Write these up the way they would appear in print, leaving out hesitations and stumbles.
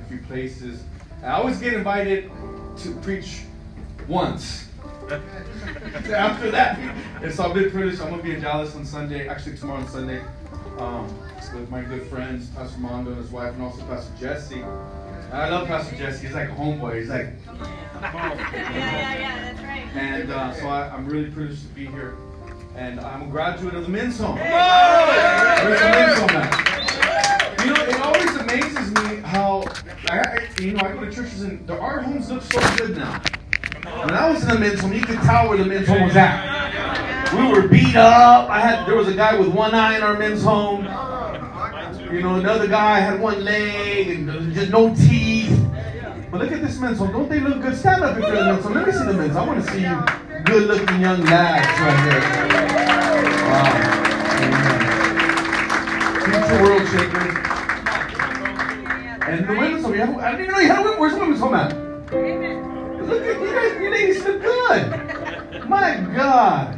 few places. I always get invited to preach once. After that, and so I've been privileged. I'm going to be in Dallas on Sunday, actually tomorrow on Sunday, with my good friends, Pastor Mondo and his wife, and also Pastor Jesse. And I love Pastor Jesse. He's like a homeboy. He's like, yeah, that's right. And so I'm really privileged to be here. And I'm a graduate of the men's home. Where's the men's home at? You know, it always amazes me how, I go to churches and our homes look so good now. When I was in the men's home, you could tell where the men's home was at. We were beat up. There was a guy with one eye in our men's home. You know, another guy had one leg and just no teeth. But look at this men's home. Don't they look good? Stand up if you're in the men's home. Let me see the men's home. I want to see you good-looking young lads right here. Wow. Amen. Future world shakers. And the women's home. I didn't even know you had a women's. Where's the women's home at? Look at you guys. You ladies look good. My God.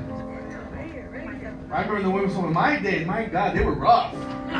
I remember the women's home in my day. My God, they were rough.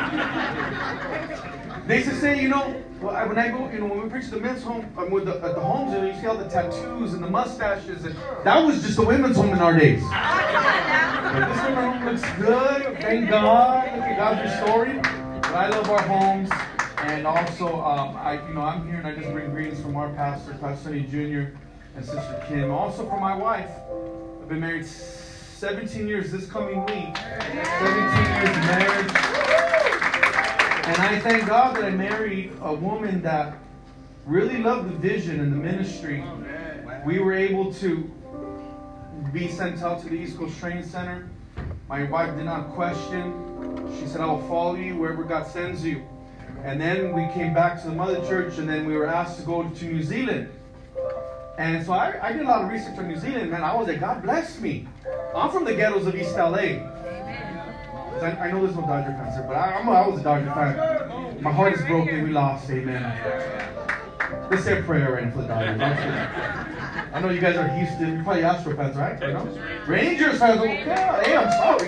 They used to say, when I go, when we preach the men's home, at the homes, you see all the tattoos and the mustaches, and that was just the women's home in our days. But this women's home looks good, thank God. Look at God's restoring. But I love our homes, and also, I'm here and I just bring greetings from our pastor, Pastor Sonny Jr. and Sister Kim. Also from my wife. I've been married 17 years this coming week. 17 years of marriage. And I thank God that I married a woman that really loved the vision and the ministry. We were able to be sent out to the East Coast Training Center. My wife did not question. She said, I will follow you wherever God sends you. And then we came back to the mother church, and then we were asked to go to New Zealand. And so I did a lot of research on New Zealand, man. I was like, God bless me. I'm from the ghettos of East LA. I know there's no Dodger fans here, but I was a Dodger fan. My heart is broken. We lost. Amen. Let's say a prayer right now for the Dodgers. I know you guys are Houston. You're probably Astro fans, right? Rangers fans. Okay. Hey, I'm sorry.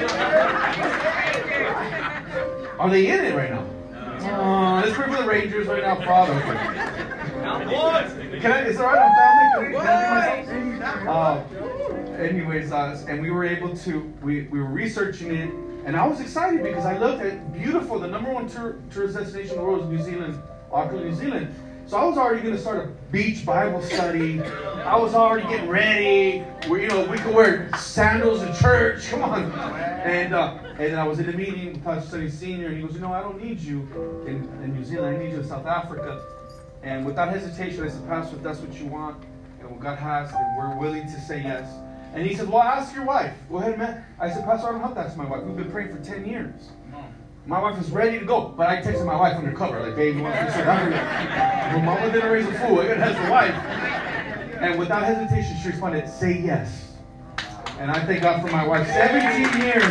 Are they in it right now? Let's pray for the Rangers right now, Father. Is it all right? I'm family. Can I do myself? Anyways, and we were able to, we were researching it, and I was excited because I looked at beautiful, the number one tourist destination in the world is New Zealand, Auckland, New Zealand. So I was already going to start a beach Bible study. I was already getting ready. We could wear sandals in church. Come on. And then I was in a meeting with Pastor Sonny Sr., and he goes, I don't need you in New Zealand. I need you in South Africa. And without hesitation, I said, Pastor, if that's what you want, and what God has, then we're willing to say yes. And he said, well, ask your wife. Go ahead, man. I said, Pastor, I don't have to ask my wife. We've been praying for 10 years. My wife is ready to go. But I texted my wife undercover, like, babe, you want to sit down? Well, mama didn't raise a fool. I got to ask the wife. And without hesitation, she responded, say yes. And I thank God for my wife. 17 years.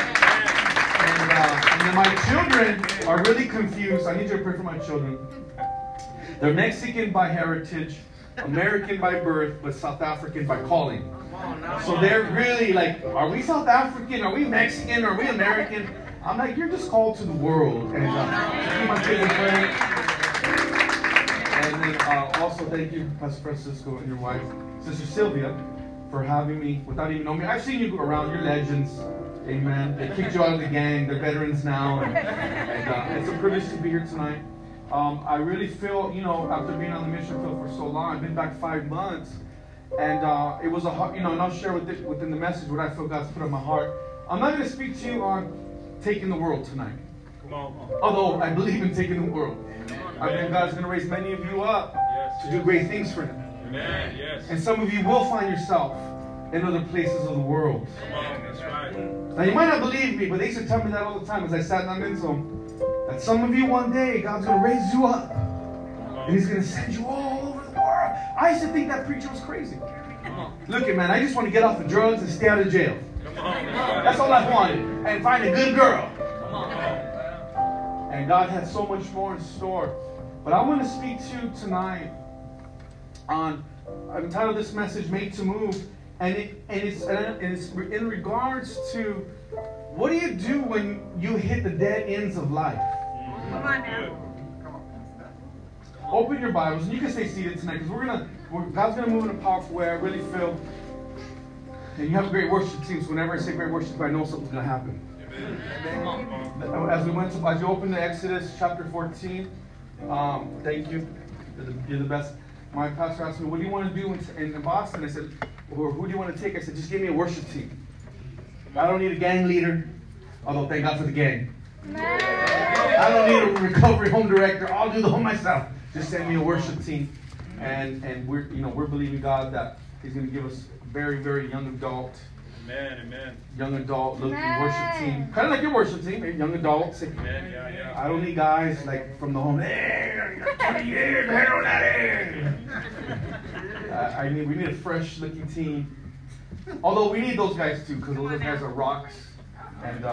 And then my children are really confused. I need you to pray for my children. They're Mexican by heritage, American by birth, but South African by calling. So they're really like, are we South African? Are we Mexican? Are we American? I'm like, you're just called to the world. And keep my kids in prayer. And then also thank you, Pastor Francisco and your wife, Sister Sylvia, for having me without even knowing me. I've seen you around. You're legends. Amen. They kicked you out of the gang. They're veterans now. And it's a privilege to be here tonight. I really feel, after being on the mission field for so long, I've been back 5 months. And it was a hard, and I'll share within the message what I feel God's put on my heart. I'm not going to speak to you on taking the world tonight. Come on. Although I believe in taking the world. I believe God's going to raise many of you up to do great things for Him. Amen. Yes. And some of you will find yourself in other places of the world. Come on. That's right. Now you might not believe me, but they used to tell me that all the time as I sat in that men's home. That some of you one day, God's going to raise you up. And He's going to send you all over the world. I used to think that preacher was crazy. Look at man, I just want to get off the drugs and stay out of jail. That's all I wanted. And find a good girl. And God had so much more in store. But I want to speak to you tonight on, I've entitled this message, Made to Move. And it's in regards to, what do you do when you hit the dead ends of life? Come on now. open your Bibles, and you can stay seated tonight because God's gonna move in a powerful way. I really feel. And you have a great worship team, so whenever I say great worship, I know something's gonna happen. Amen. As you open to Exodus chapter 14, thank you. You're the best. My pastor asked me, "What do you want to do in Boston?" I said, "Or who do you want to take?" I said, "Just give me a worship team. I don't need a gang leader, although thank God for the gang. I don't need a recovery home director. I'll do the home myself. Just send me a worship team." And we're believing God that He's going to give us a very, very young adult. Amen. Young adult looking worship team. Kind of like your worship team, young adults. Amen. Yeah. I don't need guys like from the home. Hey, 20 years, I don't know. We need a fresh looking team. Although we need those guys too, because those guys are rocks. And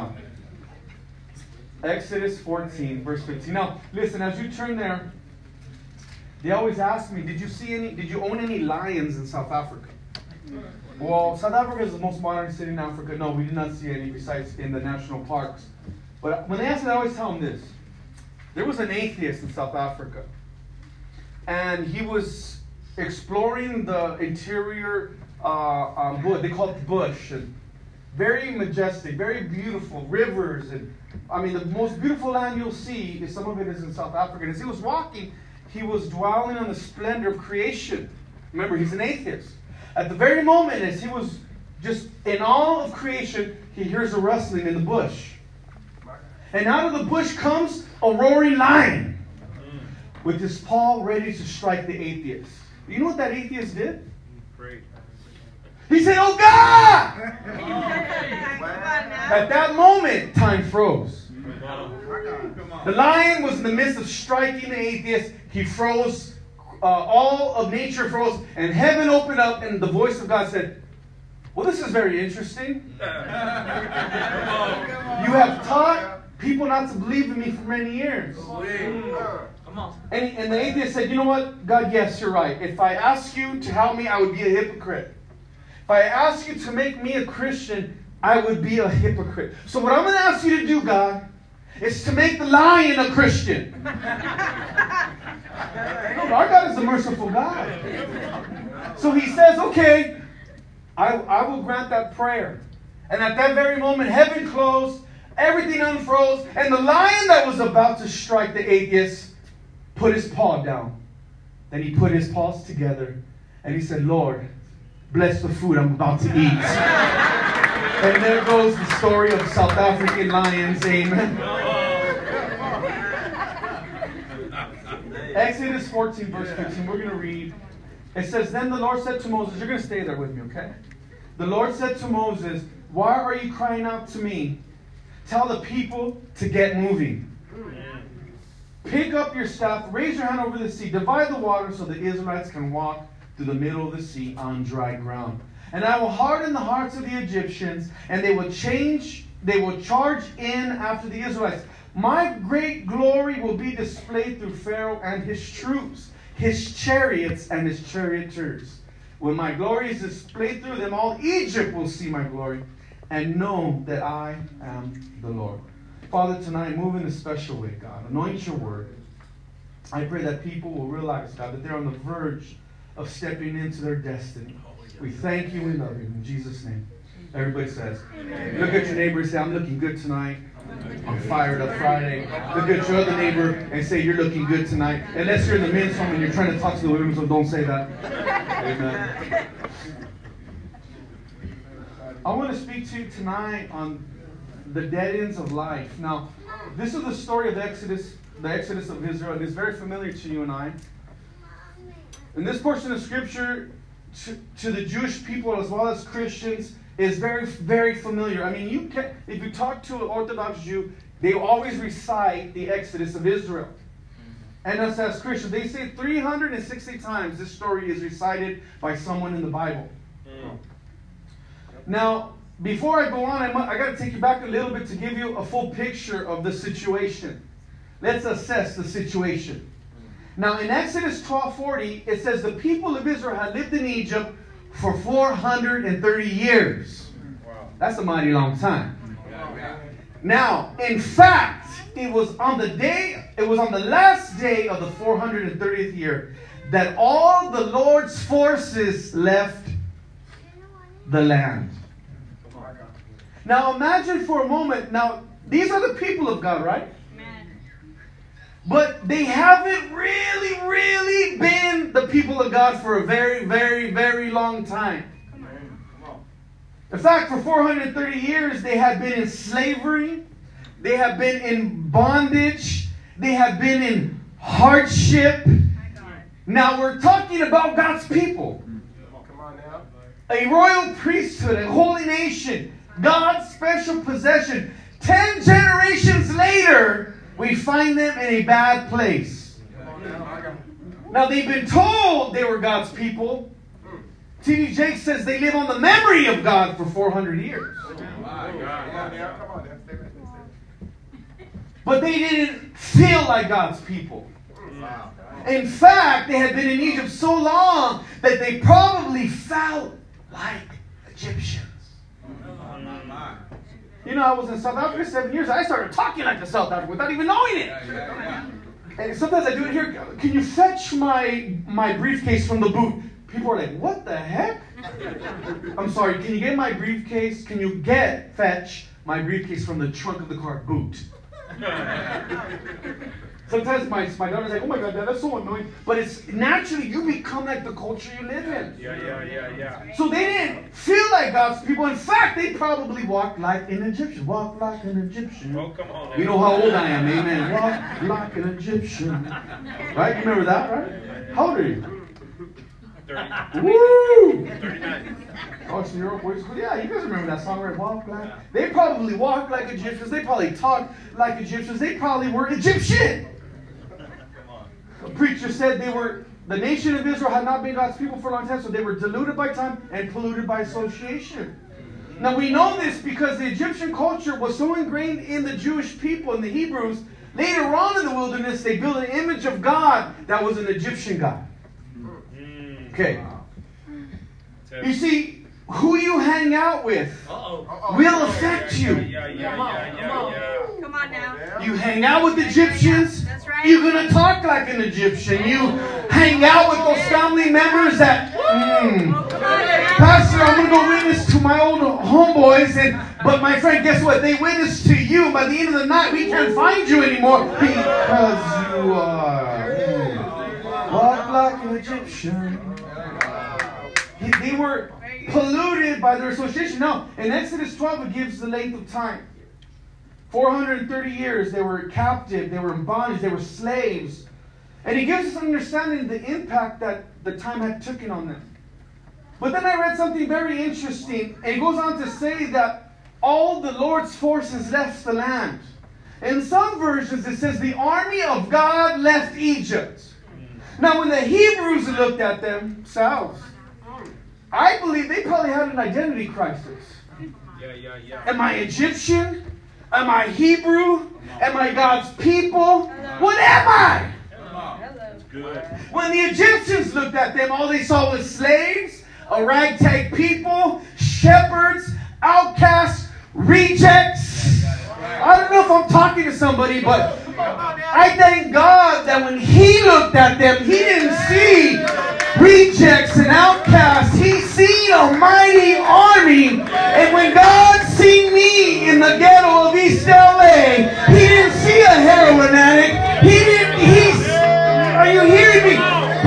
Exodus 14, verse 15. Now, listen, as you turn there, they always ask me, did you own any lions in South Africa? Well, South Africa is the most modern city in Africa. No, we did not see any besides in the national parks. But when they ask me, I always tell them this. There was an atheist in South Africa. And he was exploring the interior bush. They call it the bush. And very majestic, very beautiful rivers. And I mean, the most beautiful land you'll see, some of it is in South Africa. And as he was walking, he was dwelling on the splendor of creation. Remember, he's an atheist. At the very moment, as he was just in awe of creation, he hears a rustling in the bush. And out of the bush comes a roaring lion with his paw ready to strike the atheist. You know what that atheist did? Great. He said, "Oh God!" At that moment, time froze. The lion was in the midst of striking the atheist. He froze. All of nature froze, and heaven opened up, and the voice of God said, "Well, this is very interesting. You have taught people not to believe in me for many years." And the atheist said, "You know what, God, yes, you're right. If I ask you to help me, I would be a hypocrite. If I ask you to make me a Christian, I would be a hypocrite. So what I'm going to ask you to do, God, is to make the lion a Christian." Our God is a merciful God. So he says, "Okay, I will grant that prayer." And at that very moment, heaven closed, everything unfroze, and the lion that was about to strike the atheist put his paw down. Then he put his paws together, and he said, "Lord, bless the food I'm about to eat." And there goes the story of South African lions. Amen. Exodus 14, verse 15, we're going to read. It says, "Then the Lord said to Moses," you're going to stay there with me, okay? "The Lord said to Moses, 'Why are you crying out to me? Tell the people to get moving. Pick up your staff, raise your hand over the sea, divide the water so the Israelites can walk through the middle of the sea on dry ground. And I will harden the hearts of the Egyptians, and they will charge in after the Israelites. My great glory will be displayed through Pharaoh and his troops, his chariots and his charioteers. When my glory is displayed through them, all Egypt will see my glory and know that I am the Lord.'" Father, tonight, move in a special way, God. Anoint your word. I pray that people will realize, God, that they're on the verge of stepping into their destiny. We thank you and love you. In Jesus' name. Everybody says, amen. Look at your neighbor and say, "I'm looking good tonight. I'm fired up Friday." Look at your other neighbor and say, "You're looking good tonight." Unless you're in the men's home and you're trying to talk to the women, so don't say that. Amen. I want to speak to you tonight on the dead ends of life. Now, this is the story of the Exodus of Israel, and it's very familiar to you and I. And this portion of Scripture, to the Jewish people as well as Christians, is very, very familiar. I mean, if you talk to an Orthodox Jew, they always recite the Exodus of Israel. And us as Christians, they say 360 times this story is recited by someone in the Bible. Now, before I go on, I got to take you back a little bit to give you a full picture of the situation. Let's assess the situation. Now, in Exodus 12:40, it says the people of Israel had lived in Egypt for 430 years. Wow. That's a mighty long time. Now, in fact, it was on the last day of the 430th year that all the Lord's forces left the land. Now imagine for a moment, now these are the people of God, right? But they haven't really been the people of God for a very long time. In fact, for 430 years, they have been in slavery. They have been in bondage. They have been in hardship. Now we're talking about God's people. A royal priesthood, a holy nation, God's special possession. 10 generations later, we find them in a bad place. Now they've been told they were God's people. T.D. Jakes says they live on the memory of God for 400 years. But they didn't feel like God's people. In fact, they had been in Egypt so long that they probably felt like Egyptians. You know, I was in South Africa 7 years. I started talking like a South African without even knowing it. And sometimes I do it here. Can you fetch my briefcase from the boot? People are like, what the heck? I'm sorry, can you get my briefcase? Can you fetch my briefcase from the trunk of the car boot? Sometimes my daughter's like, oh my God, Dad, that's so annoying. But it's naturally, you become like the culture you live in. Yeah. So they didn't feel like God's people. In fact, they probably walked like an Egyptian. Walk like an Egyptian. Oh, come on. You know how old I am, amen. Walk like an Egyptian. Right? You remember that, right? How old are you? 30. Woo! 39. Oh, so you're boys. Yeah, you guys remember that song, right? Walk like. They probably walked like Egyptians. They probably talked like Egyptians. They probably were Egyptian. A preacher said the nation of Israel had not been God's people for a long time, so they were diluted by time and polluted by association. Now we know this because the Egyptian culture was so ingrained in the Jewish people and the Hebrews. Later on in the wilderness, they built an image of God that was an Egyptian God. Okay. You see, who you hang out with will affect you. Come on now. You hang out with Egyptians, That's right. you're going to talk like an Egyptian. You hang out with those family members that, Pastor, I'm going to go witness to my old homeboys, but my friend, guess what? They witnessed to you, and by the end of the night, we can't find you anymore because you walk like an Egyptian. They were polluted by their association. Now, in Exodus 12, it gives the length of time. 430 years, they were captive, they were in bondage, they were slaves. And he gives us an understanding of the impact that the time had taken on them. But then I read something very interesting, and it goes on to say that all the Lord's forces left the land. In some versions, it says the army of God left Egypt. Now, when the Hebrews looked at themselves, I believe they probably had an identity crisis. Yeah. Am I Egyptian? Am I Hebrew? Am I God's people? What am I? Good. When the Egyptians looked at them, all they saw was slaves, a ragtag people, shepherds, outcasts, rejects. I don't know if I'm talking to somebody, but I thank God that when He looked at them, He didn't see rejects and outcasts. He seen a mighty army. And when God seen me in the ghetto of East LA, He didn't see a heroin addict. Are you hearing me?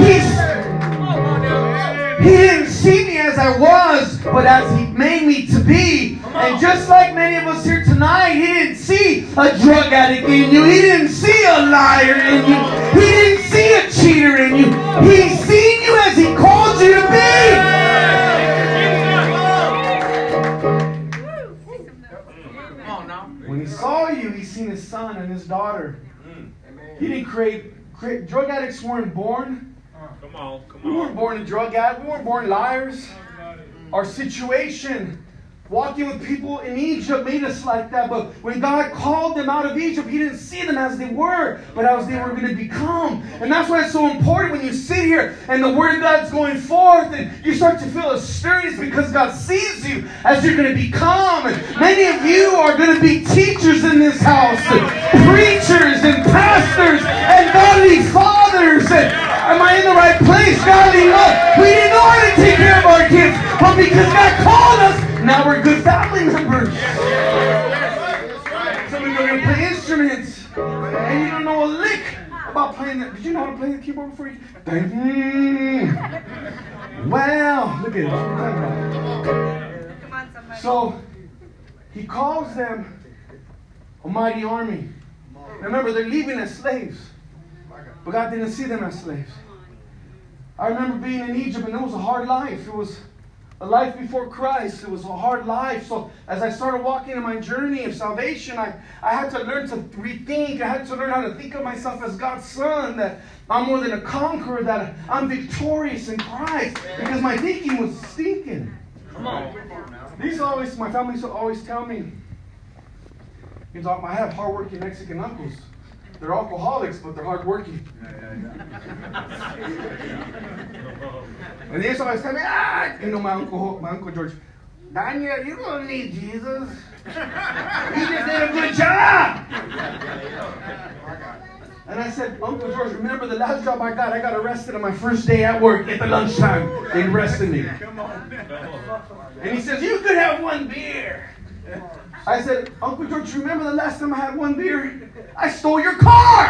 He didn't see me as I was, but as He made me to be. And just like many of us here tonight, He didn't see a drug addict in you. He didn't see a liar in you. He didn't see a cheater in you. He's seen you as He called you to be. When He saw you, He seen His son and His daughter. He didn't create drug addicts weren't born. Come on. We weren't born a drug addict. We weren't born liars. Our situation walking with people in Egypt made us like that. But when God called them out of Egypt, He didn't see them as they were, but as they were going to become. And that's why it's so important when you sit here and the Word of God's going forth and you start to feel a stirring, because God sees you as you're going to become. And many of you are going to be teachers in this house, and preachers and pastors and godly fathers. And am I in the right place? Godly love. We didn't know how to take care of our kids, but because God called us, now we're good family members. Some of you are going to play instruments, and you don't know a lick about playing that. Did you know how to play the keyboard before you? Wow, look at it. Come on, somebody. So, He calls them a mighty army. Remember, they're leaving as slaves, but God didn't see them as slaves. I remember being in Egypt, and it was a hard life. It was a life before Christ. It was a hard life. So as I started walking in my journey of salvation, I had to learn to rethink. I had to learn how to think of myself as God's son, that I'm more than a conqueror, that I'm victorious in Christ, because my thinking was stinking. Come on. My family used to always tell me, I have hardworking Mexican uncles. They're alcoholics, but they're hardworking. And they used to always tell me, my uncle George, Daniel, you don't need Jesus. He just did a good job. And I said, Uncle George, remember the last job I got arrested on my first day at work at the lunchtime. They arrested me. And he says, you could have one beer. I said, Uncle George, remember the last time I had one beer? I stole your car.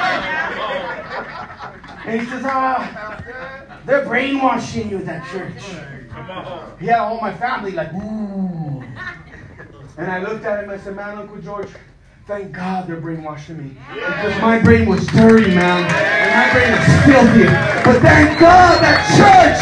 And he says, they're brainwashing you at that church. He had all my family like, ooh. And I looked at him and I said, man, Uncle George, thank God they're brainwashing me. Because my brain was dirty, man. And my brain was filthy. But thank God that church.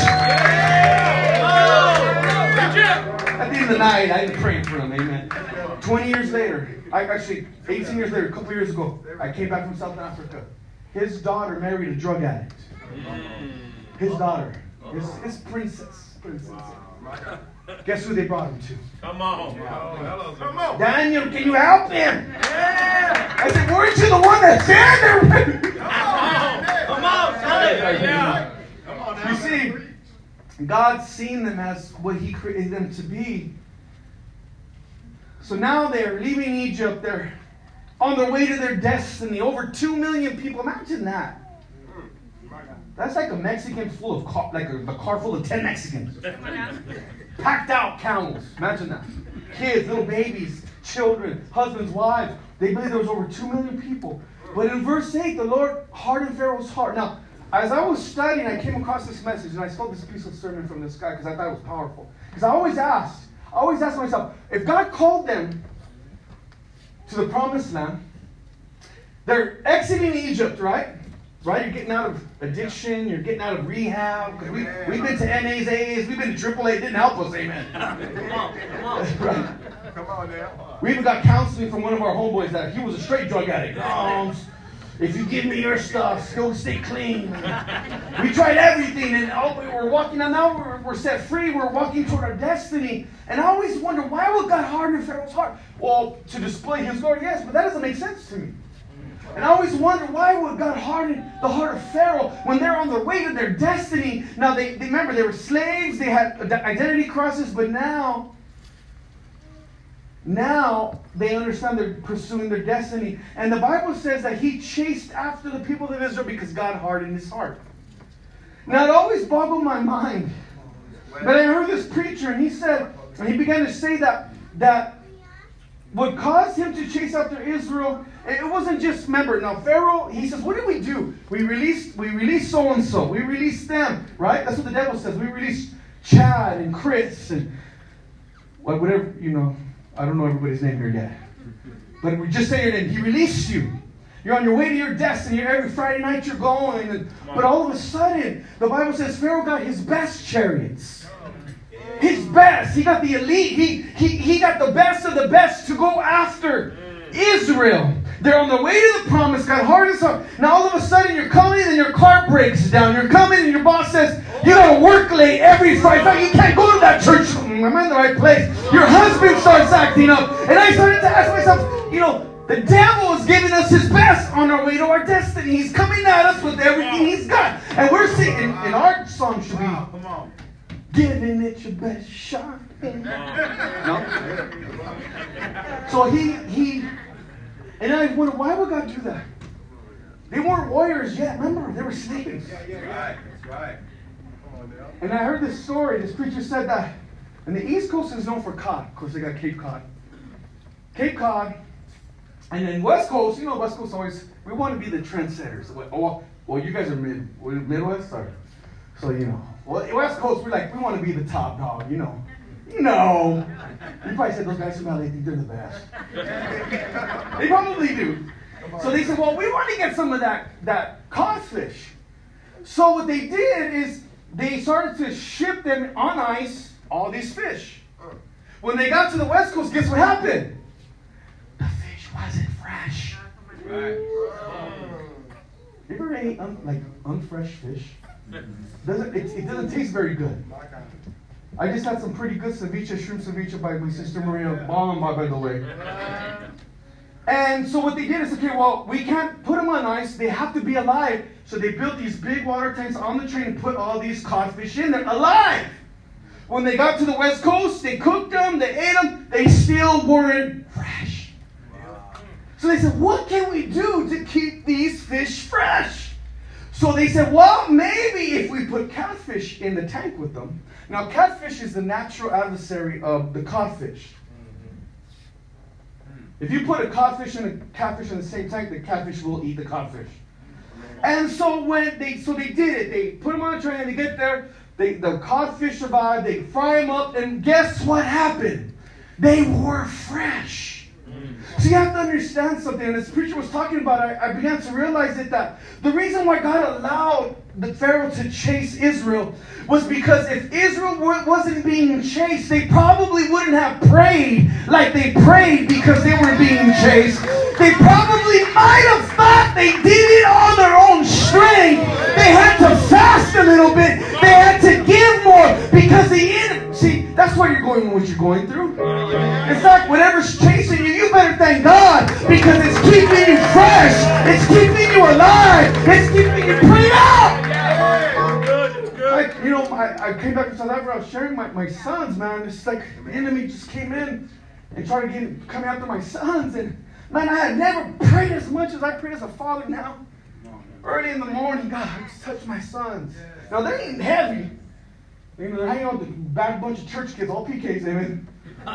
At the end of the night, I prayed for him, amen. 20 yeyears later, 18 years later, a couple years ago, I came back from South Africa. His daughter married a drug addict. His daughter. His princess. Guess who they brought him to? Come on. Come on. Daniel, can you help him? Yeah. I said, weren't you the one that said there? Come on. You see, God's seen them as what He created them to be. So now they're leaving Egypt. They're on their way to their destiny. Over 2 million people. Imagine that. That's like a Mexican full of a car full of 10 Mexicans. Packed out camels. Imagine that. Kids, little babies, children, husbands, wives. They believe there was over 2 million people. But in verse 8, the Lord hardened Pharaoh's heart. Now, as I was studying, I came across this message, and I stole this piece of sermon from this guy because I thought it was powerful. Because I always asked myself, if God called them to the promised land, they're exiting Egypt, right? Right? You're getting out of addiction. You're getting out of rehab. Because we've been to NAs, AAs. We've been to AAA. It didn't help us. Amen. Come on. Right? Come on now. We even got counseling from one of our homeboys that he was a straight drug addict. If you give me your stuff, go stay clean. We tried everything, and we were walking. And now we're set free. We're walking toward our destiny. And I always wonder, why would God harden Pharaoh's heart? Well, to display His glory, yes, but that doesn't make sense to me. And I always wonder, why would God harden the heart of Pharaoh when they're on their way to their destiny? Now, they remember, they were slaves, they had identity crisis, but now they understand they're pursuing their destiny. And the Bible says that He chased after the people of Israel because God hardened His heart. Now, it always boggled my mind. But I heard this preacher, and he began to say that what caused him to chase after Israel, it wasn't just, remember, now Pharaoh, he says, what did we do? We released so-and-so. We released them, right? That's what the devil says. We released Chad and Chris and whatever, I don't know everybody's name here yet. But we just say your name. He released you. You're on your way to your destiny. Every Friday night you're going. But all of a sudden, the Bible says Pharaoh got his best chariots. His best. He got the elite. He got the best of the best to go after Israel. They're on their way to the promise. God hardens up. Now all of a sudden you're coming and your car breaks down. You're coming and your boss says, You gotta work late every Friday. In fact, you can't go to that church. I'm in the right place. Your husband starts acting up. And I started to ask myself, you know, the devil is giving us his best on our way to our destiny. He's coming at us with everything he's got. And we're singing, and our song should be, giving it your best shot. No? So he, and I wonder, why would God do that? They weren't warriors yet. Remember, they were slaves. That's right. And I heard this story. This preacher said that, and the East Coast is known for cod. Of course, they got Cape Cod. Cape Cod. And then West Coast, you know, West Coast always, we want to be the trendsetters. Well, you guys are Midwest, or, so you know. Well, West Coast, we want to be the top dog, you know. You know. You probably said those guys from LA think they're the best. They probably do. So they said, well, we want to get some of that codfish. So what they did is they started to ship them on ice, all these fish. When they got to the West Coast, guess what happened? The fish wasn't fresh. Right. You ever ate unfresh fish? It doesn't taste very good. I just had some pretty good ceviche, shrimp ceviche by my sister Maria. Bomb, by the way. And so what they did is, okay, well, we can't put them on ice. They have to be alive. So they built these big water tanks on the train and put all these codfish in there alive. When they got to the West Coast, they cooked them, they ate them. They still weren't fresh. So they said, what can we do to keep these fish fresh? So they said, well, maybe if we put catfish in the tank with them. Now, catfish is the natural adversary of the codfish. If you put a codfish and a catfish in the same tank, the catfish will eat the codfish. And so they did it. They put them on a train, they get there, the codfish survived, they fry them up, and guess what happened? They were fresh. So you have to understand something, and this preacher was talking about it, I began to realize that the reason why God allowed the Pharaoh to chase Israel was because if Israel wasn't being chased, they probably wouldn't have prayed like they prayed because they were being chased. They probably might have thought they did it on their own strength. They had to fast a little bit. They had to give more because the enemy. See, that's why you're going what you're going through. In fact, whatever's chasing you, you better thank God because it's keeping you fresh. It's keeping you alive. It's keeping you prayed out. I came back from South Africa. I was sharing my sons, man. It's like the enemy just came in and tried to come after my sons. And man, I had never prayed as much as I pray as a father now. Early in the morning, God, just touch my sons. Now they ain't heavy. You know, they're hanging out with the bad bunch of church kids, all PKs, amen.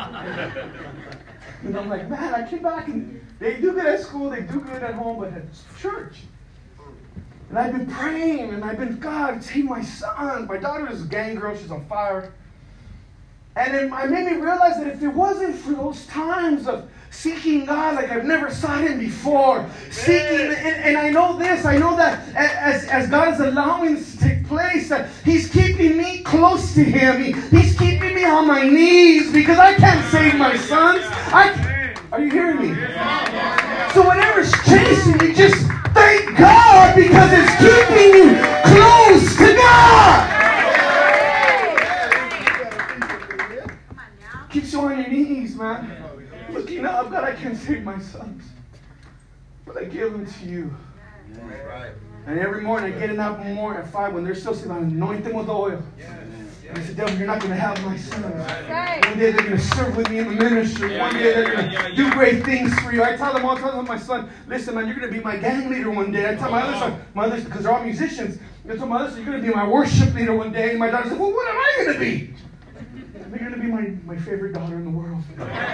And I'm like, man, I came back and they do good at school, they do good at home, but at church. And I've been praying, and I've been, God, take my son. My daughter is a gang girl, she's on fire. And it made me realize that if it wasn't for those times of seeking God like I've never sought Him before, seeking, and I know this, I know that as God is allowing this to take place, that He's keeping me close to Him. He's keeping me on my knees because I can't save my sons. Are you hearing me? So whatever's chasing you, just thank God because it's keeping you close to God. Keeps you on your knees, man. Looking up, God, I can't save my sons, but I give them to you. And every morning I get in that morning at 5 when they're still sleeping, I anoint them with oil. And I said, devil, you're not going to have my sons. One day they're going to serve with me in the ministry. One day they're going to do great things for you. I tell them all the time, my son, listen, man, you're going to be my gang leader one day. I tell my other son, because they're all musicians, I tell my other son, you're going to be my worship leader one day. And my daughter said, well, what am I going to be? You're going to be my favorite daughter in the world.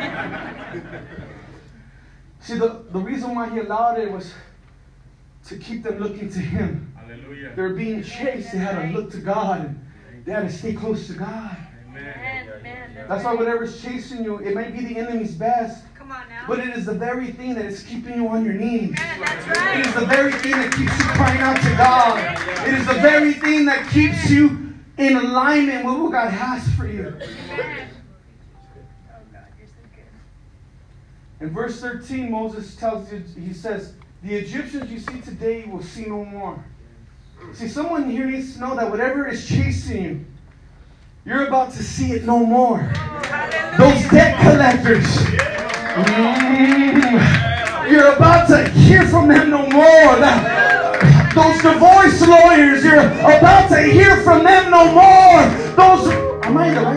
See, the reason why He allowed it was to keep them looking to Him. Hallelujah. They're being chased. They had to look to God. And they had to stay close to God. Amen. That's why whatever's chasing you, it might be the enemy's best. Come on now. But it is the very thing that is keeping you on your knees. That's right. It is the very thing that keeps you crying out to God. It is the very thing that keeps you in alignment with what God has for you. Amen. In verse 13, Moses tells you, he says, the Egyptians you see today you will see no more. See, someone here needs to know that whatever is chasing you, you're about to see it no more. Those debt collectors, you're about to hear from them no more. Those divorce lawyers, you're about to hear from them no more. Am I in the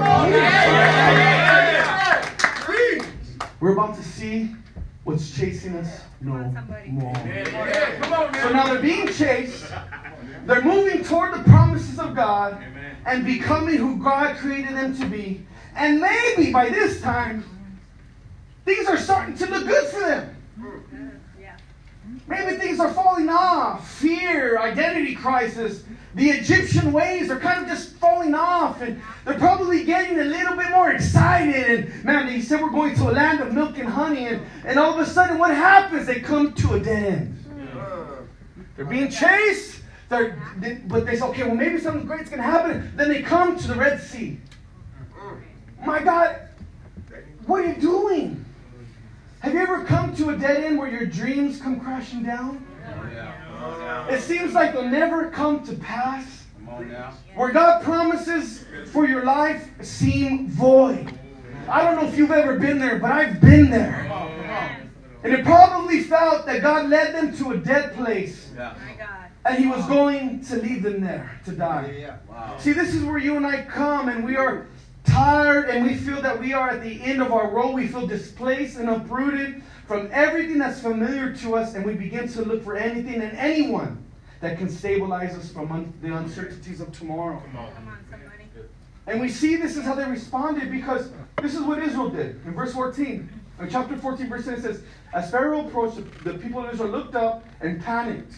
right place? We're about to see what's chasing us no more. So now they're being chased. They're moving toward the promises of God and becoming who God created them to be. And maybe by this time, things are starting to look good for them. Maybe things are falling off. Fear, identity crisis. The Egyptian ways are kind of just falling off. And they're probably getting a little bit more excited. And man, he said we're going to a land of milk and honey. And all of a sudden, what happens? They come to a dead end. They're being chased. But they say, okay, well, maybe something great's going to happen. Then they come to the Red Sea. My God, what are you doing? Have you ever come to a dead end where your dreams come crashing down? It seems like they'll never come to pass. Where God promises for your life seem void. I don't know if you've ever been there, but I've been there. And it probably felt that God led them to a dead place. And He was going to leave them there to die. See, this is where you and I come, and we are tired, and we feel that we are at the end of our road. We feel displaced and uprooted from everything that's familiar to us, and we begin to look for anything and anyone that can stabilize us from the uncertainties of tomorrow. Come on, somebody. And we see this is how they responded, because this is what Israel did. In verse 14, in chapter 14, verse 10, it says, as Pharaoh approached, the people of Israel looked up and panicked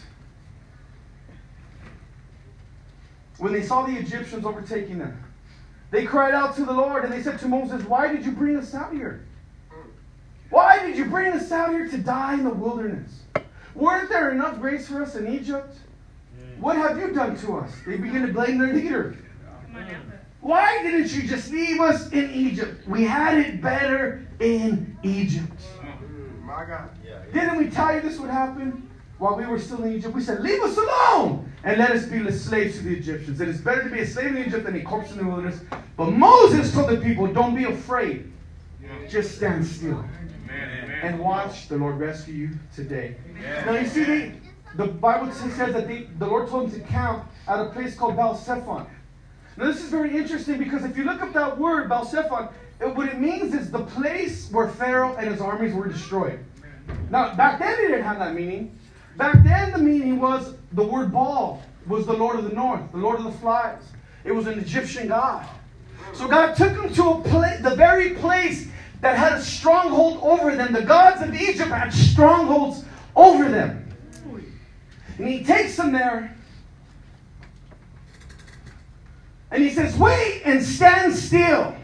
when they saw the Egyptians overtaking them. They cried out to the Lord, and they said to Moses, why did you bring us out here? Why did you bring us out here to die in the wilderness? Weren't there enough grace for us in Egypt? What have you done to us? They begin to blame their leader. Why didn't you just leave us in Egypt? We had it better in Egypt. My God. Didn't we tell you this would happen while we were still in Egypt? We said, leave us alone and let us be slaves to the Egyptians. It is better to be a slave in Egypt than a corpse in the wilderness. But Moses told the people, don't be afraid. Just stand still and watch the Lord rescue you today. Now you see, the Bible says that the Lord told them to camp at a place called Baal-Zephon. Now this is very interesting, because if you look up that word, Baal-Zephon, what it means is the place where Pharaoh and his armies were destroyed. Now back then it didn't have that meaning. Back then the meaning was the word Baal was the Lord of the North, the Lord of the Flies. It was an Egyptian god. So God took them to the very place that had a stronghold over them. The gods of Egypt had strongholds over them. And He takes them there. And He says, wait and stand still.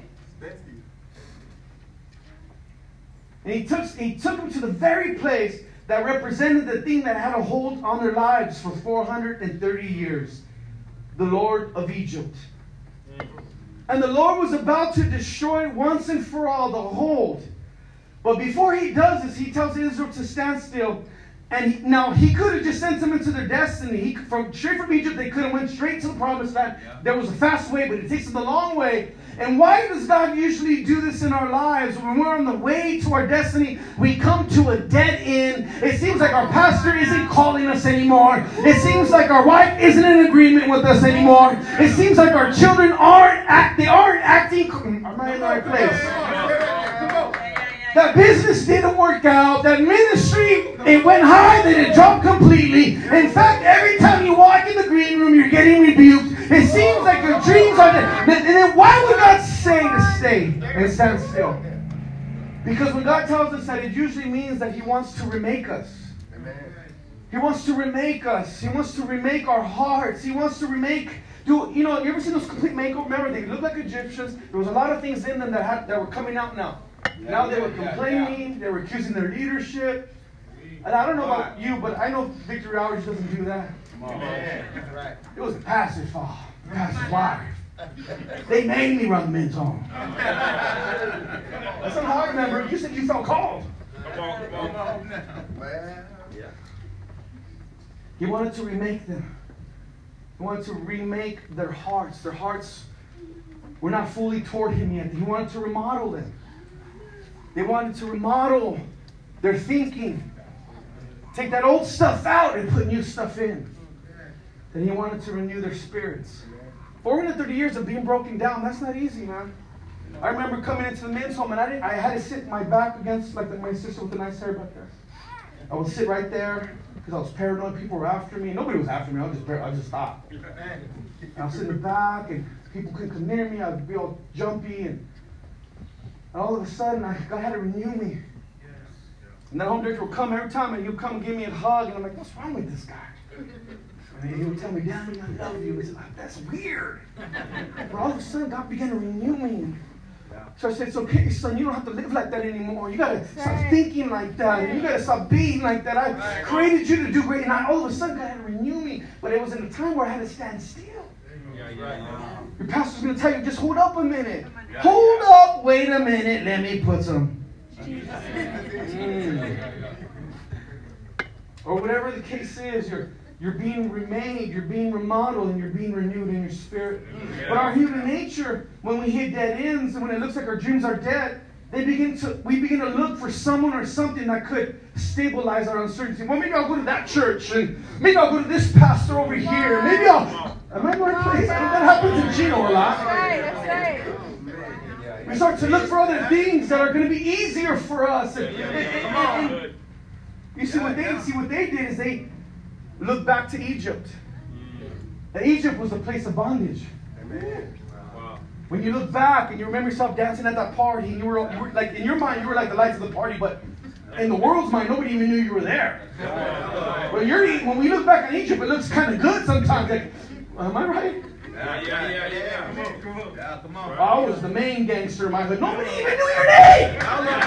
And He took them to the very place that represented the thing that had a hold on their lives for 430 years. The Lord of Egypt. And the Lord was about to destroy once and for all the hold. But before He does this, He tells Israel to stand still. And now He could have just sent them into their destiny. Straight from Egypt, they could have went straight to the promised land. There was a fast way, but it takes them the long way. And why does God usually do this in our lives? When we're on the way to our destiny, we come to a dead end. It seems like our pastor isn't calling us anymore. It seems like our wife isn't in agreement with us anymore. It seems like our children aren't acting. Am I in the right place? That business didn't work out. That ministry, it went high, then it dropped completely. In fact, every time you walk in the green room, you're getting rebuked. It seems like your dreams are dead. And then why would God say to stay and stand still? Because when God tells us that, it usually means that He wants to remake us. He wants to remake us. He wants to remake our hearts. He wants to remake... you ever seen those complete makeover? Remember, they looked like Egyptians. There was a lot of things in them that were coming out now. Now they were complaining. They were accusing their leadership. And I don't know about you, but I know Victory Hours doesn't do that. It was the pastor's fault. The pastor's wife. They made me run the men's home. That's not how I remember. You said you felt called. Come on. He wanted to remake them. He wanted to remake their hearts. Their hearts were not fully toward Him yet. He wanted to remodel them. They wanted to remodel their thinking. Take that old stuff out and put new stuff in. And He wanted to renew their spirits. 430 years of being broken down, that's not easy, man. I remember coming into the men's home and I had to sit my back against like my sister with the nice hair back there. I would sit right there because I was paranoid. People were after me. Nobody was after me. I just stopped. And I was sitting in the back and people couldn't come near me. I would be all jumpy and all of a sudden God had to renew me. And that home director would come every time and he'd come and give me a hug and I'm like, what's wrong with this guy? And he would tell me, Daddy, I love you. It's like, that's weird. But all of a sudden, God began to renew me. So I said, it's okay, son. You don't have to live like that anymore. You got to stop thinking like that. You got to stop being like that. I created you to do great. And all of a sudden, God had to renew me. But it was in a time where I had to stand still. Your pastor's going to tell you, just hold up a minute. Hold up. Wait a minute. Let me put some. Or whatever the case is, you're being remade, you're being remodeled, and you're being renewed in your spirit. But our human nature, when we hit dead ends, and when it looks like our dreams are dead, we begin to look for someone or something that could stabilize our uncertainty. Well, maybe I'll go to that church, and maybe I'll go to this pastor over here. Maybe am I in the right place? That happens in Gino a lot. That's right. We start to look for other things that are going to be easier for us. And you see what they did is they look back to Egypt. And Egypt was a place of bondage. Amen. Wow. When you look back and you remember yourself dancing at that party, and you were like, in your mind, you were like the lights of the party, but in the world's mind, nobody even knew you were there. But when we look back at Egypt, it looks kind of good sometimes. Like, am I right? Yeah. Come on. I was the main gangster in my hood. Nobody even knew your name.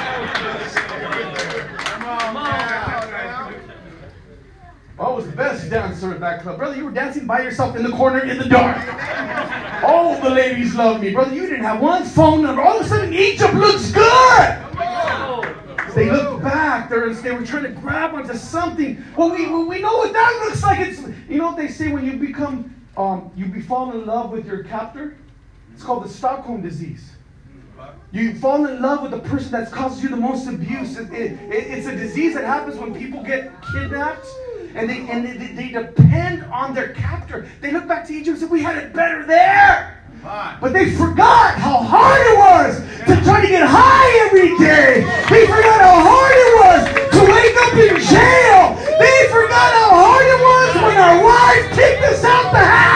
Come on. I was the best dancer at that club. Brother, you were dancing by yourself in the corner in the dark. All the ladies loved me. Brother, you didn't have one phone number. All of a sudden, Egypt looks good. They looked back. They were trying to grab onto something. Well, we know what that looks like. It's, you know what they say when you become, you fall in love with your captor? It's called the Stockholm disease. You fall in love with the person that's caused you the most abuse. It's a disease that happens when people get kidnapped. And they depend on their captor. They look back to Egypt and say, we had it better there. But they forgot how hard it was to try to get high every day. They forgot how hard it was to wake up in jail. They forgot how hard it was when our wife kicked us out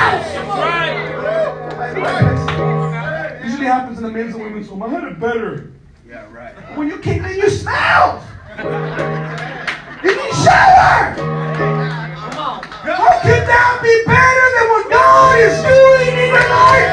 the house. Usually happens in the men's and women's home. I had it better. Yeah, right. When you came in, you smelled. You didn't shower. How can that be better than what God is doing in your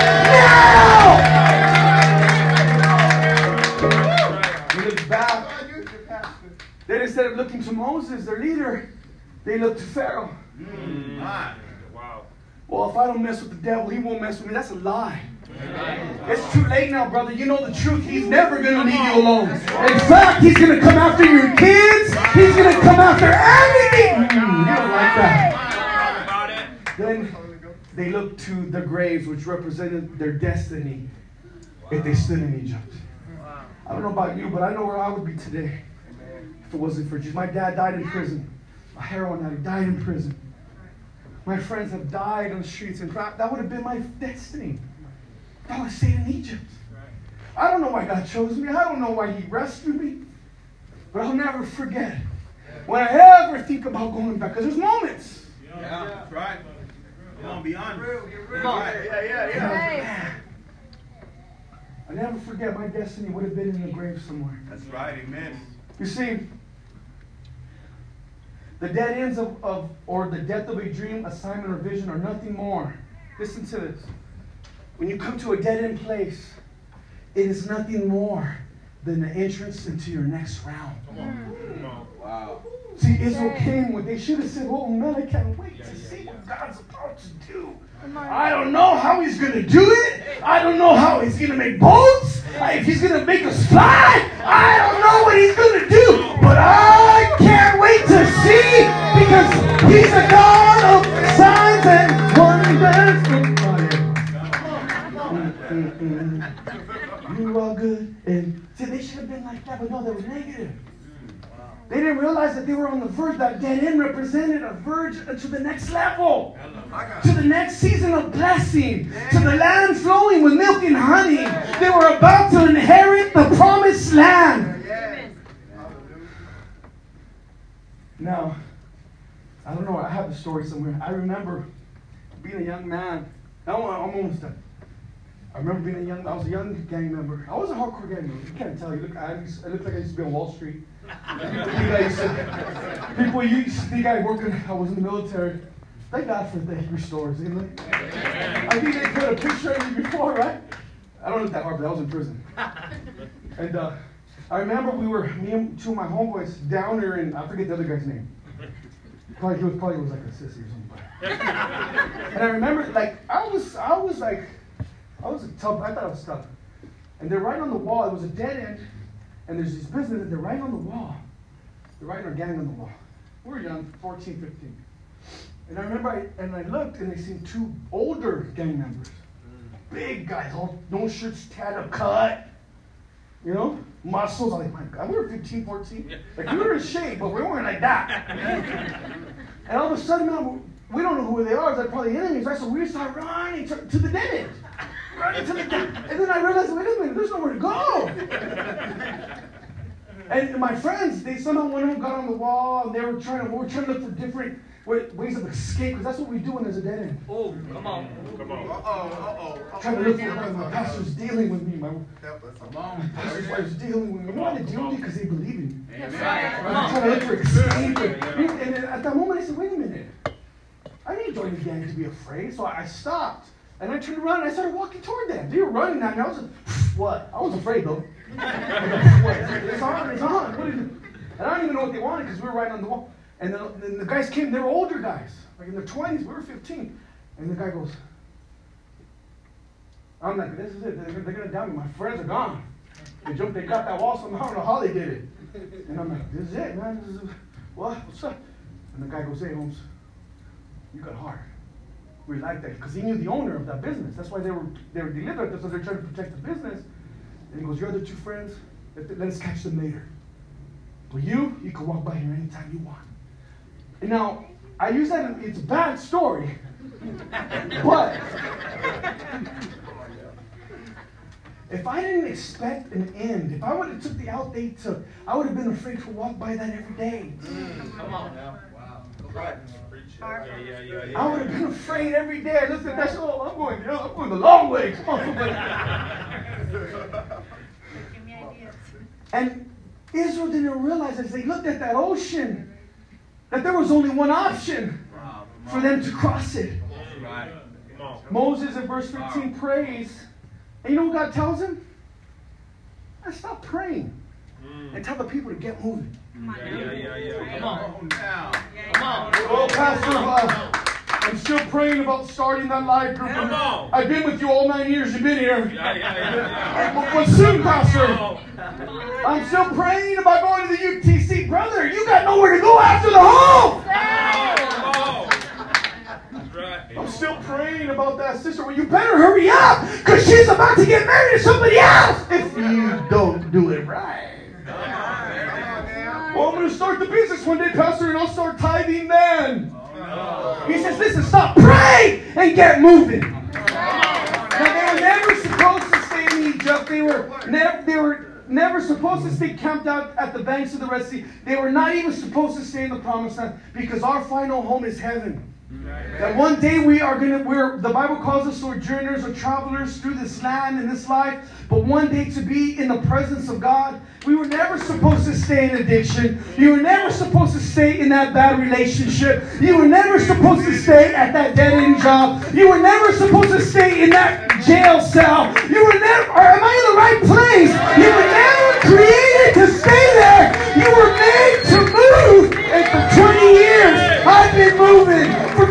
life now? We look back. Then instead of looking to Moses, their leader, they look to Pharaoh. Wow. Well, if I don't mess with the devil, he won't mess with me. That's a lie. It's too late now, brother. You know the truth. He's never going to leave you alone. In fact, he's going to come after your kids. He's going to come after everything. You don't like that. Then they looked to the graves, which represented their destiny if they stood in Egypt. I don't know about you, but I know where I would be today if it wasn't for Jesus. My dad died in prison. A heroin addict died in prison. My friends have died on the streets. And that would have been my destiny. I would have stayed in Egypt. I don't know why God chose me. I don't know why He rescued me. But I'll never forget when I ever think about going back. Because there's moments. Yeah, that's right. Come on, be honest. Come on. Yeah. I'll never forget my destiny would have been in the grave somewhere. That's right, amen. You see, the dead ends or the death of a dream, assignment, or vision are nothing more. Listen to this. When you come to a dead-end place, it is nothing more than the entrance into your next round. Come on. Wow. See, Israel came with, they should have said, oh man, I can't wait to see what God's about to do. I don't know how He's going to do it. I don't know how He's going to make boats. If He's going to make us fly. I don't know what He's going to do. But I can't wait to see because He's a God of signs and wonders. You are good. And see, they should have been like that, but no, they were negative. They didn't realize that they were on the verge. That dead end represented a verge to the next level, to the next season of blessing, to the land flowing with milk and honey. They were about to inherit the promised land. Now, I don't know, I have the story somewhere. I remember being a young man. I'm almost done. I remember I was a young gang member. I was a hardcore gang member. You can't tell. I looked like I used to be on Wall Street. People used to think I was in the military. Thank God for the restores. I think they put a picture of me before, right? I don't look that hard, but I was in prison. And I remember me and two of my homeboys down there, and I forget the other guy's name. Probably was like a sissy or something. And I remember, like, I was tough. I thought I was tough. And they're right on the wall. It was a dead end. And there's these businesses, and they're right on the wall. They're writing our gang on the wall. We were young, 14, 15. And I remember, I looked, and I seen two older gang members. Big guys, all no shirts, tatted up, cut. You know, muscles. I'm like, my God, we were 15, 14. Like, we were in shape, but we weren't like that. And all of a sudden, man, we don't know who they are. They're probably enemies, right? So we start running to the dead end. Running to the dead end. And then I realized, wait a minute, there's nowhere to go. And my friends, somehow one of them got on the wall, and we were trying to look for different ways of escape, because that's what we do when there's a dead end. Oh, come on. Trying to look for my pastor's dealing with me. My pastor's wife's dealing with me. You know why they deal with me? Because they believe in me. I'm trying to look for escape. And at that moment, I said, wait a minute. I didn't join the gang to be afraid, so I stopped. And I turned around and I started walking toward them. They were running at me. I was like, what? I was afraid, though. What? It's on. What is it? And I don't even know what they wanted, because we were right on the wall. And then the guys came. They were older guys, like in their 20s. We were 15. And the guy goes, I'm like, this is it. They're going to down me. My friends are gone. They got that wall somehow. I don't know how they did it. And I'm like, this is it, man. What's up? And the guy goes, hey, Holmes, you got heart. We like that, because he knew the owner of that business. That's why they were deliberate, so they're trying to protect the business. And he goes, your other two friends, let us catch them later. But you can walk by here anytime you want. And now, I use that, it's a bad story, but if I didn't expect an end, if I would have took the out they took, I would have been afraid to walk by that every day. Come on now. Wow. Right. Yeah. I would have been afraid every day. Listen, I'm going the long way. Come on, somebody. Give me ideas. And Israel didn't realize as they looked at that ocean that there was only one option for them to cross it. Right. Moses in verse 15 prays. And you know what God tells him? Stop praying and tell the people to get moving. Yeah. Come on. Oh, Pastor, I'm still praying about starting that life group. Come on. I've been with you all 9 years. You've been here. Yeah. But soon, Pastor, I'm still praying about going to the UTC. Brother, you got nowhere to go after the home. I'm still praying about that sister. Well, you better hurry up, because she's about to get married to somebody else if you don't do it right. Well, I'm going to start the business one day, Pastor, and I'll start tithing then. He says, listen, stop praying and get moving. Now, they were never supposed to stay in Egypt. They were never supposed to stay camped out at the banks of the Red Sea. They were not even supposed to stay in the Promised Land, because our final home is heaven. That one day the Bible calls us sojourners or travelers through this land and this life, but one day to be in the presence of God. We were never supposed to stay in addiction. You were never supposed to stay in that bad relationship. You were never supposed to stay at that dead-end job. You were never supposed to stay in that jail cell. You were never, or am I in the right place? You were never created to stay there. You were made to move. And for 20 years, I've been moving.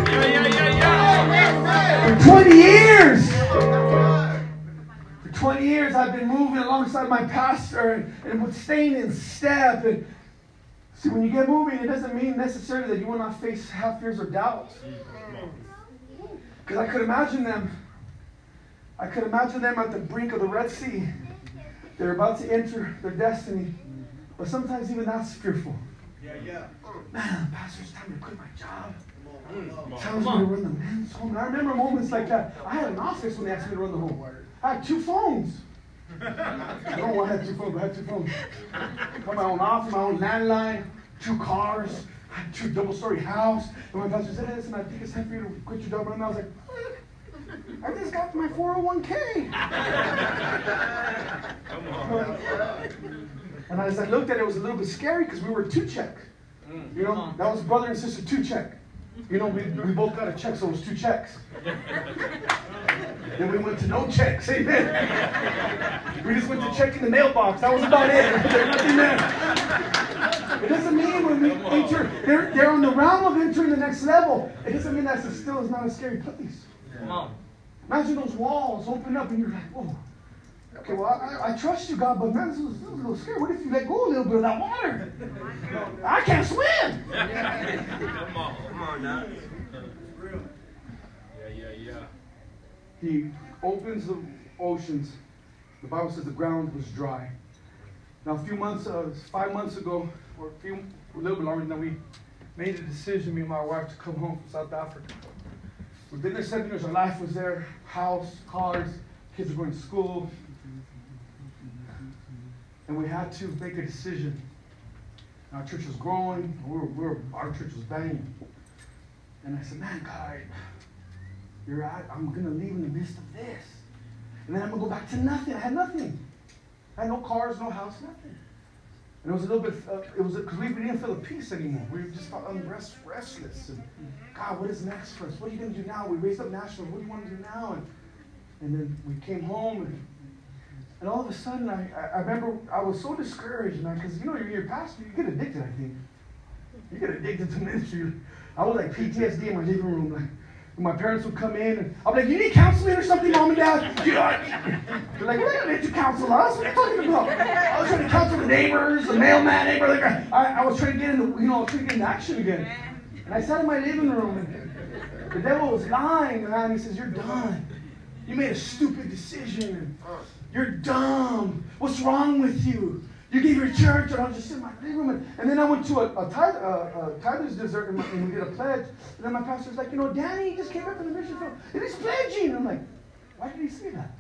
For 20 years. For 20 years, I've been moving alongside my pastor and staying in step. And see, when you get moving, it doesn't mean necessarily that you will not face fears or doubts. Because I could imagine them. I could imagine them at the brink of the Red Sea. They're about to enter their destiny. But sometimes even that's fearful. Yeah. Man, Pastor, it's time to quit my job. Tells me to run the men's home. And I remember moments like that. I had an office when they asked me to run the home. I had 2 phones. I don't know why I had 2 phones, but I had 2 phones. I had my own office, my own landline, 2 cars, I had 2 double-story house. And my pastor said, listen, I think it's time for you to quit your job. And I was like, I just got my 401k. Come on. And as I looked at it, it was a little bit scary because we were 2-check. You know, that was brother and sister 2-check. You know, we both got a check, so it was 2 checks. Then we went to no checks, amen. We just went to check in the mailbox. That was about it. Nothing there. It doesn't mean when we enter, they're on the realm of entering the next level. It doesn't mean that still is not a scary place. Come on. Imagine those walls open up and you're like, whoa. Okay, well, I trust you, God, but man, this was a little scary. What if you let go a little bit of that water? I can't swim. Come on now. Yeah. He opens the oceans. The Bible says the ground was dry. Now, 5 months ago, or a little bit longer than that, we made a decision, me and my wife, to come home from South Africa. We've been there 7 years. Our life was there. House, cars, kids were going to school. And we had to make a decision. Our church was growing. Our church was banging. And I said, man, God, you're right. I'm going to leave in the midst of this. And then I'm going to go back to nothing. I had nothing. I had no cars, no house, nothing. And it was a little bit, it was because we didn't feel the peace anymore. We just felt restless. And God, what is next for us? What are you going to do now? We raised up nationals. What do you want to do now? And then we came home, and all of a sudden, I remember I was so discouraged, man, because, you know, you're a pastor, you get addicted, I think. You get addicted to ministry. I was like PTSD in my living room. Like, when my parents would come in, and I'd be like, you need counseling or something, Mom and Dad? They're like, we're not going to counsel us. What are you talking about? I was trying to counsel the neighbors, the mailman, neighbor. I was trying to get into action again. And I sat in my living room, and the devil was lying, man. He says, you're done. You made a stupid decision. You're dumb. What's wrong with you? You gave your church, and I was just sitting in my living room. And then I went to a tither's dessert, and we did a pledge. And then my pastor's like, you know, Danny just came up in the mission field, and he's pledging. And I'm like, why did he say that?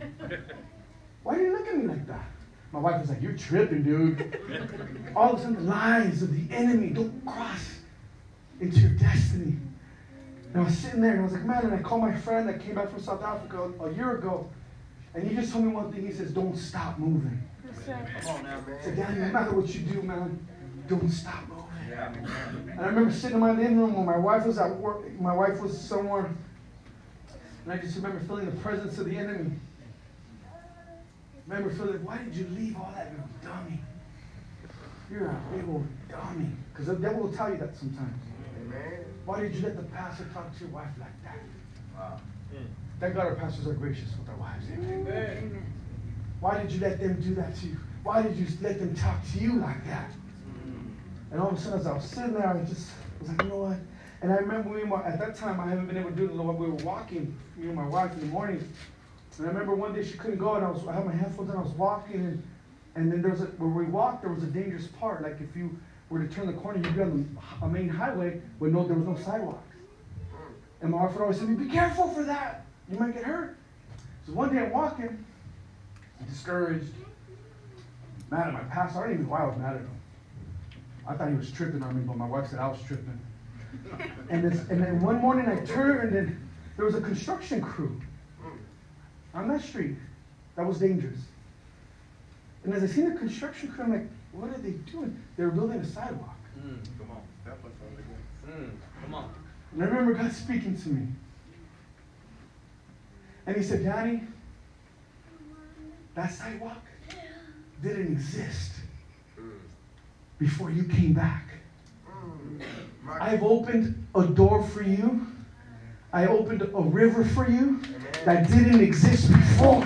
Why did he look at me like that? My wife was like, you're tripping, dude. All of a sudden, the lies of the enemy don't cross into your destiny. And I was sitting there, and I was like, man, and I called my friend that came back from South Africa a year ago, and he just told me one thing. He says, don't stop moving. Come on now, man. I said, Daddy, no matter what you do, man, don't stop moving. And I remember sitting in my living room when my wife was at work. My wife was somewhere, and I just remember feeling the presence of the enemy. I remember feeling, why did you leave all that, you dummy? You're a big old dummy. Because the devil will tell you that sometimes. Amen. Why did you let the pastor talk to your wife like that? Wow. Thank God our pastors are gracious with our wives. Amen. Amen. Why did you let them do that to you? Why did you let them talk to you like that? And all of a sudden, as I was sitting there, I was like, you know what? And I remember at that time, I haven't been able to do it. We were walking, me and my wife, in the morning. And I remember one day she couldn't go, and I had my headphones on, I was walking, and then where we walked, there was a dangerous part. Like if you were to turn the corner, you'd be on a main highway where there was no sidewalk. And my wife would always say to me, be careful for that. You might get hurt. So one day I'm walking, discouraged, mad at my pastor. I don't even know why I was mad at him. I thought he was tripping on me, but my wife said I was tripping. And then one morning I turned, and there was a construction crew on that street. That was dangerous. And as I seen the construction crew, I'm like, what are they doing? They were building a sidewalk. Come on. That was good. Come on. And I remember God speaking to me. And he said, Danny, that sidewalk didn't exist before you came back. I've opened a door for you. I opened a river for you that didn't exist before.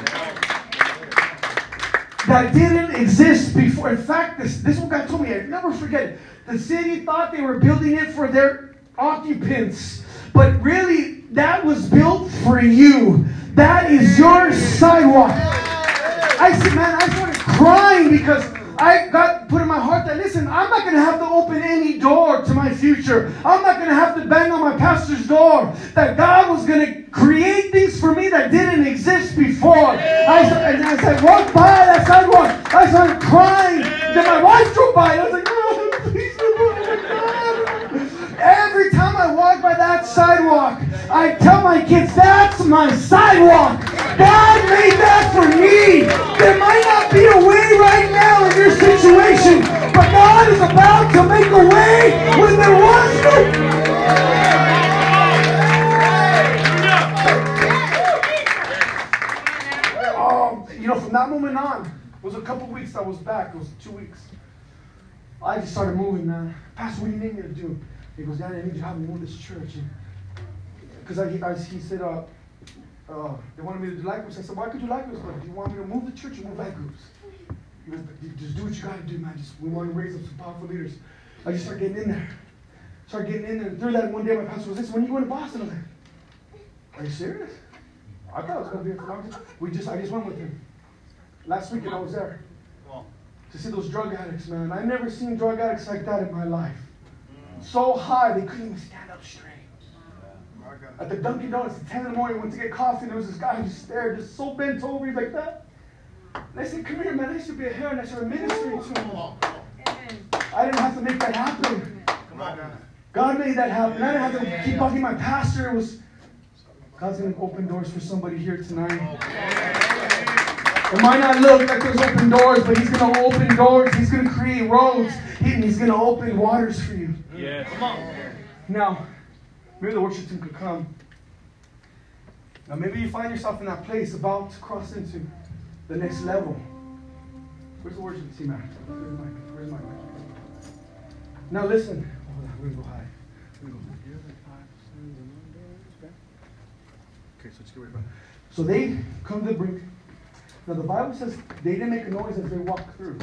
That didn't exist before. In fact, this is what God told me. I'll never forget it. The city thought they were building it for their occupants. But really, that was built for you. That is your sidewalk. I said, man, I started crying because I got put in my heart that, listen, I'm not going to have to open any door to my future. I'm not going to have to bang on my pastor's door. That God was going to create things for me that didn't exist before. And as I walked by that sidewalk, I started crying. Then my wife drove by, and I was like, oh, please don't God. Every time I walk by that sidewalk, I tell my kids, that's my sidewalk. God made that for me. There might not be a way right now in your situation, but God is about to make a way when there was no. From that moment on, it was a couple weeks I was back. It was 2 weeks. I just started moving, man. Pastor, what do you need me to do? He goes, Danny, I need you to help me move this church. Because he said, they wanted me to do life groups. I said, why could you life groups? But do you want me to move the church or move life groups? He goes, just do what you got to do, man. We want to raise up some powerful leaders. I just started getting in there. And through that, one day my pastor was, listen, when are you going to Boston? I was like, are you serious? I thought I was going to be here for a long time. I just went with him. Last weekend I was there to see those drug addicts, man. I've never seen drug addicts like that in my life. So high, they couldn't even stand up straight. At the Dunkin' Donuts at 10 in the morning, went to get coffee, and there was this guy just there, just so bent over, he's like that. And I said, come here, man, I used to be a hair, and I started ministering to him. I didn't have to make that happen. God made that happen. I didn't have to keep bugging my pastor. God's going to open doors for somebody here tonight. It might not look like there's open doors, but He's going to open doors. He's going to create roads. He's going to open waters for you. Yeah, come on. Now, maybe the worship team could come. Now, maybe you find yourself in that place about to cross into the next level. Where's the worship team at? Where's my mic? Now, listen. Hold on, we're going to go high. Okay, so let's get ready. So they come to the brink. Now the Bible says they didn't make a noise as they walked through.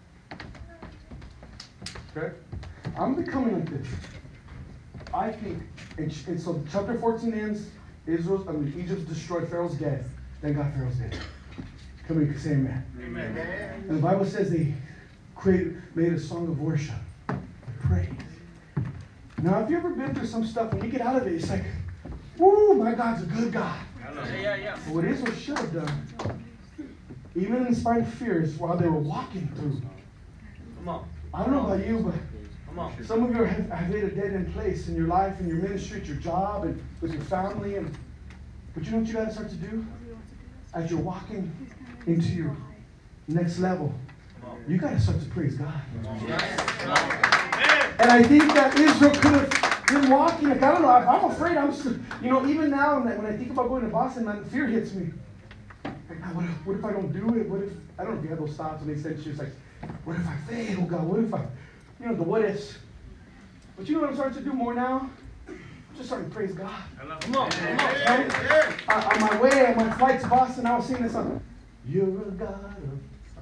Okay? I'm becoming like this. I think, and so chapter 14 ends, Egypt destroyed Pharaoh's death. Thank God Pharaoh's dead. Come on, you can say amen. Amen. And the Bible says they made a song of worship, of praise. Now, have you ever been through some stuff, when you get out of it, it's like, woo, my God's a good God. Yeah. But what Israel should have done, even in spite of fears, while they were walking through. Come on. I don't know about you, but come on. Some of you have hit a dead-end place in your life, in your ministry, at your job, and with your family. But you know what you got to start to do? As you're walking into your next level, you got to start to praise God. And I think that Israel could have been walking. Like, I don't know. I'm afraid. Even now, when I think about going to Boston, man, fear hits me. Like, what if I don't do it? What if, I don't know if you had those thoughts when they said, she was like, what if I fail, oh God? What if I, the what ifs. But you know what I'm starting to do more now? I'm just starting to praise God. Come on. On my way, on my flight to Boston, I was singing this song. You're a God of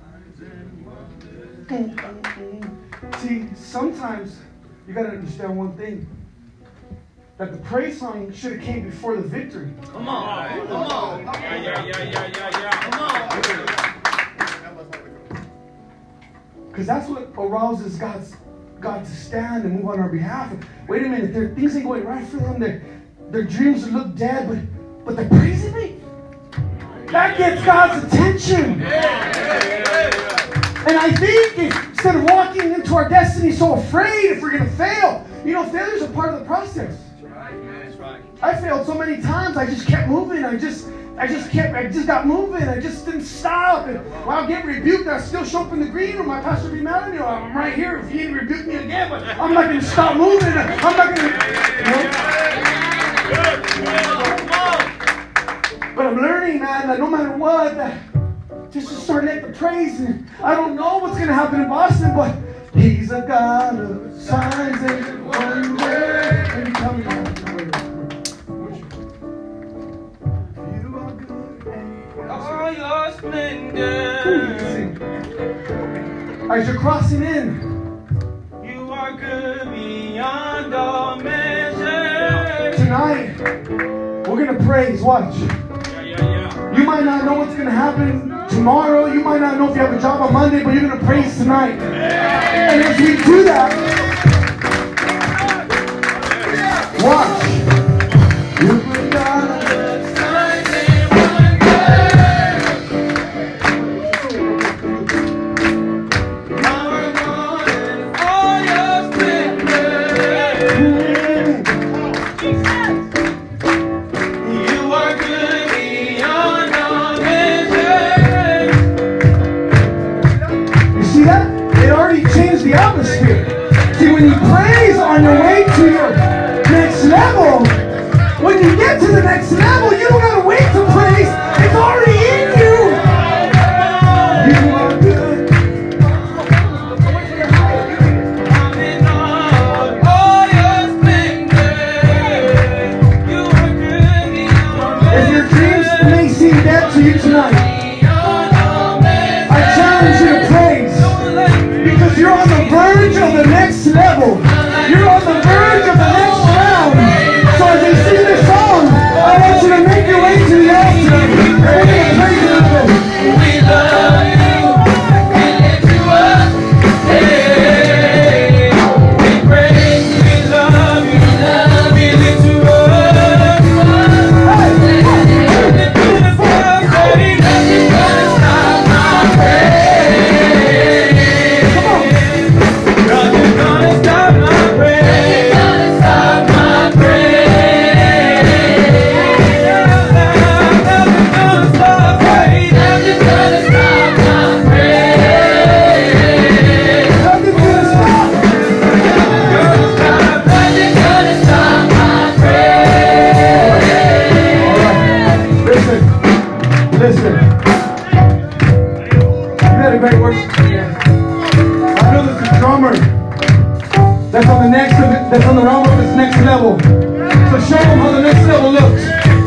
signs and wonders. See, sometimes you got to understand one thing. That the praise song should have came before the victory. Come on. Yeah. Come on. Because that's what arouses God to stand and move on our behalf. Wait a minute, things ain't going right for them. Their dreams look dead, but they're praising me. That gets God's attention. And I think instead of walking into our destiny so afraid if we're going to fail, failure's a part of the process. I failed so many times. I just kept moving. I just got moving. I just didn't stop. And when I get rebuked, I still show up in the green room. My pastor would be mad at me. I'm right here. If you didn't rebuke me again, but I'm not going to stop moving. I'm not going to. But I'm learning, man, that no matter what, that just to start at the praise. And I don't know what's going to happen in Boston, but He's a God of signs and wonders. And you tell me that. All your splendor. As you're crossing in, You are good beyond all measure. tonight, we're going to praise. Watch. You might not know what's going to happen tomorrow. You might not know if you have a job on Monday, but you're going to praise tonight. And as we do that, watch. You the atmosphere. See, when you praise on your way to your next level, when you get to the next level, you don't gotta wait to praise. It's already in you. You are good. If your dreams may seem dead to you tonight, I challenge you to praise. Because you're on the verge of the next level. You're on the verge of the next round. So as you sing this song, I want you to make your way to the altar. We're going to praise you. We love you. We lift you up. Hey. We praise you. We love you. We lift you up. Hey. Nothing's gonna stop my praise. Nothing's gonna stop my praise. Nothing's gonna stop my praise. Nothing's gonna stop praise. Nothing's gonna stop my praise. Nothing's gonna stop. Nothing's gonna stop my praise. Listen. You had a great worship today. I know there's a drummer that's on the that's on the realm of this next level. So show them how the next level looks.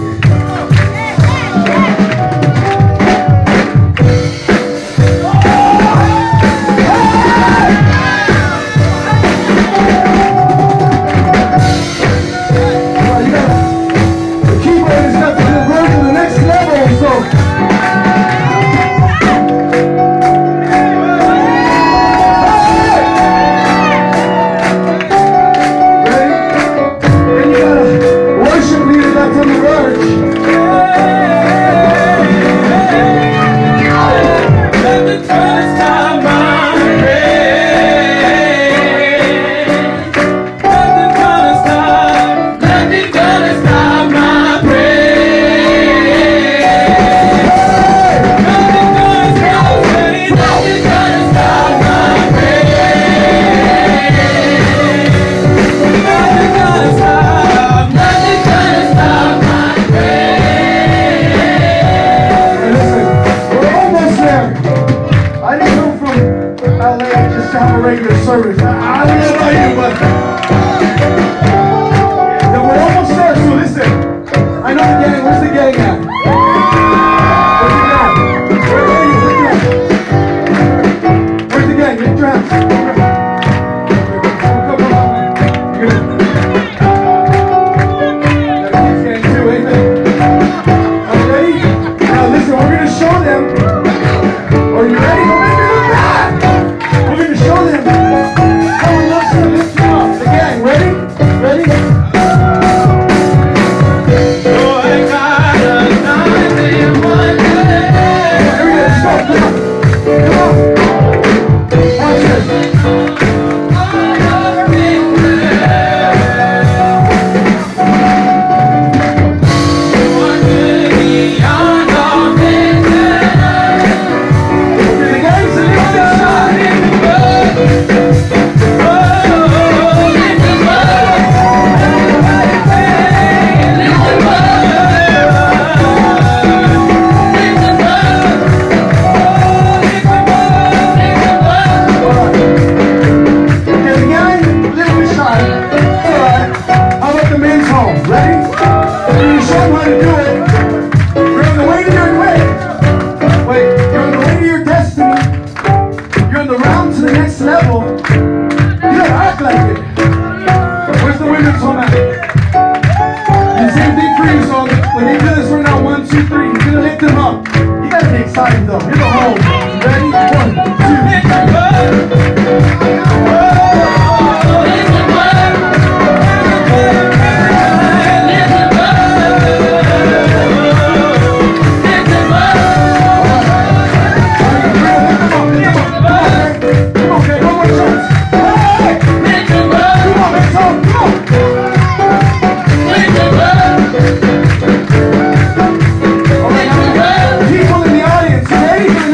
The keyboard has got to the verge of the next level, so service. I don't know about you, but we're almost there. So listen, I know the gang. Where's the gang at? Where's the gang? Where are you? Where's the gang? Get your hands. We're going to show them. Are you ready? Don't make me look bad. We're going to show them exciting though. Here's the home. Ready? 1, 2, 3.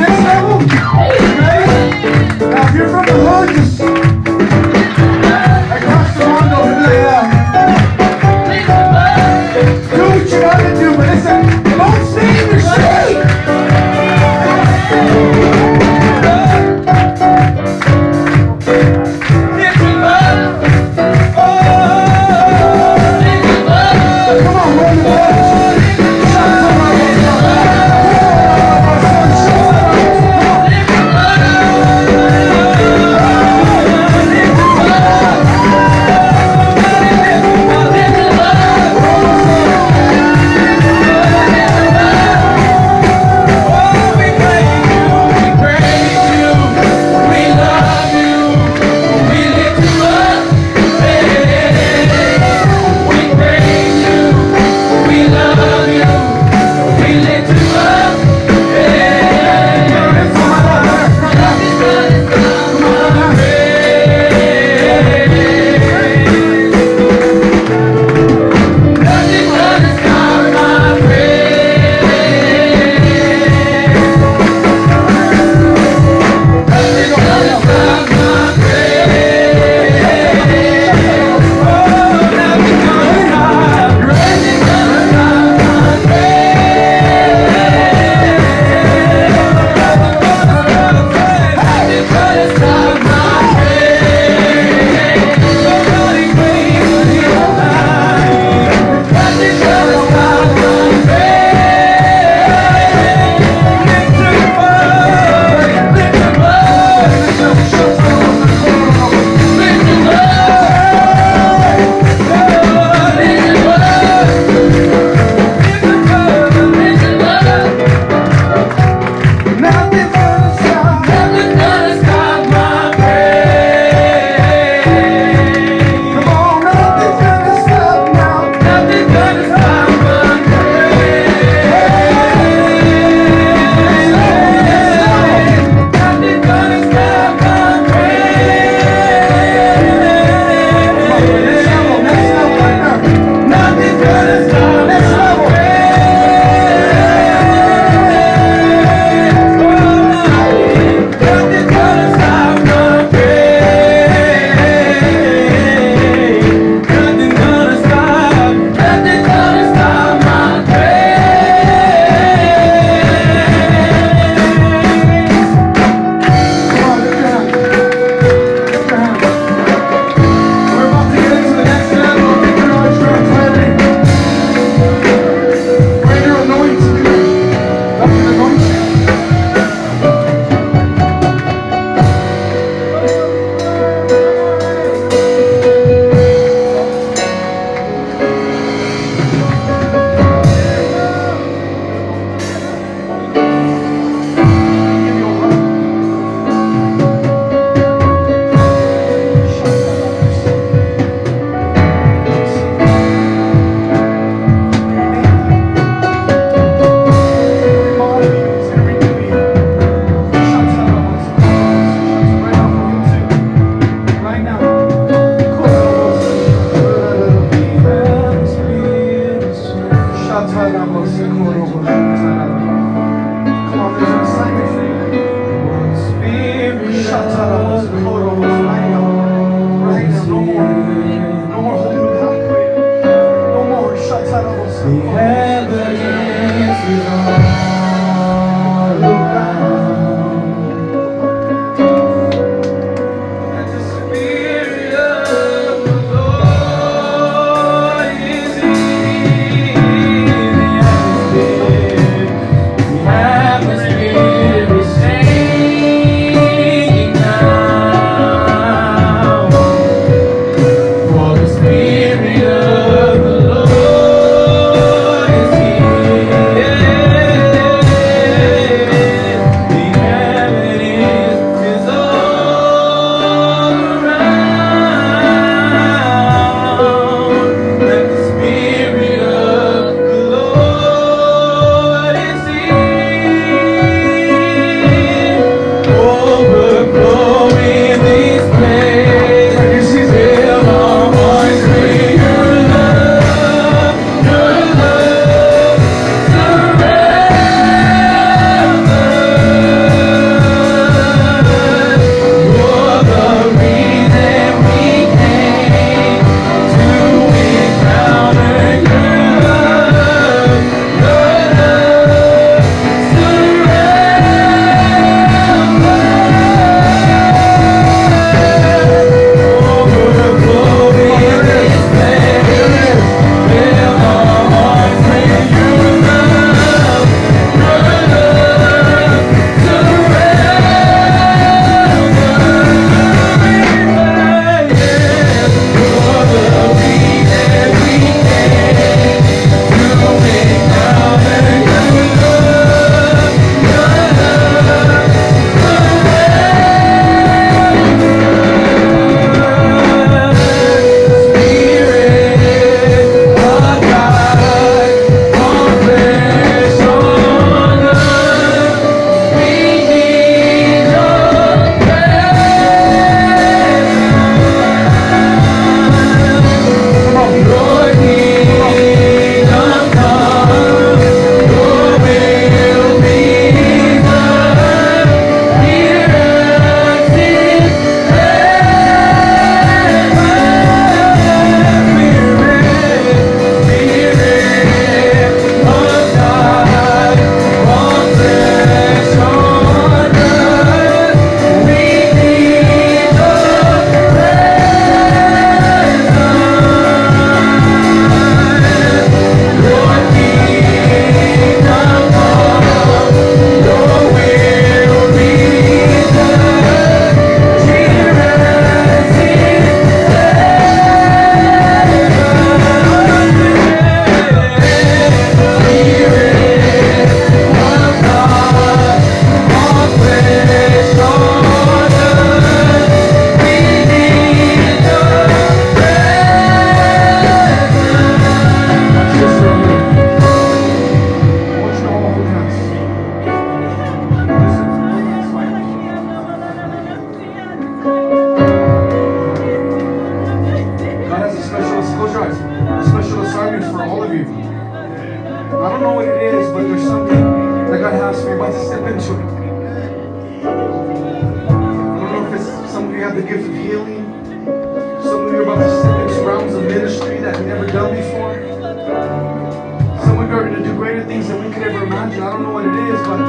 what it is, but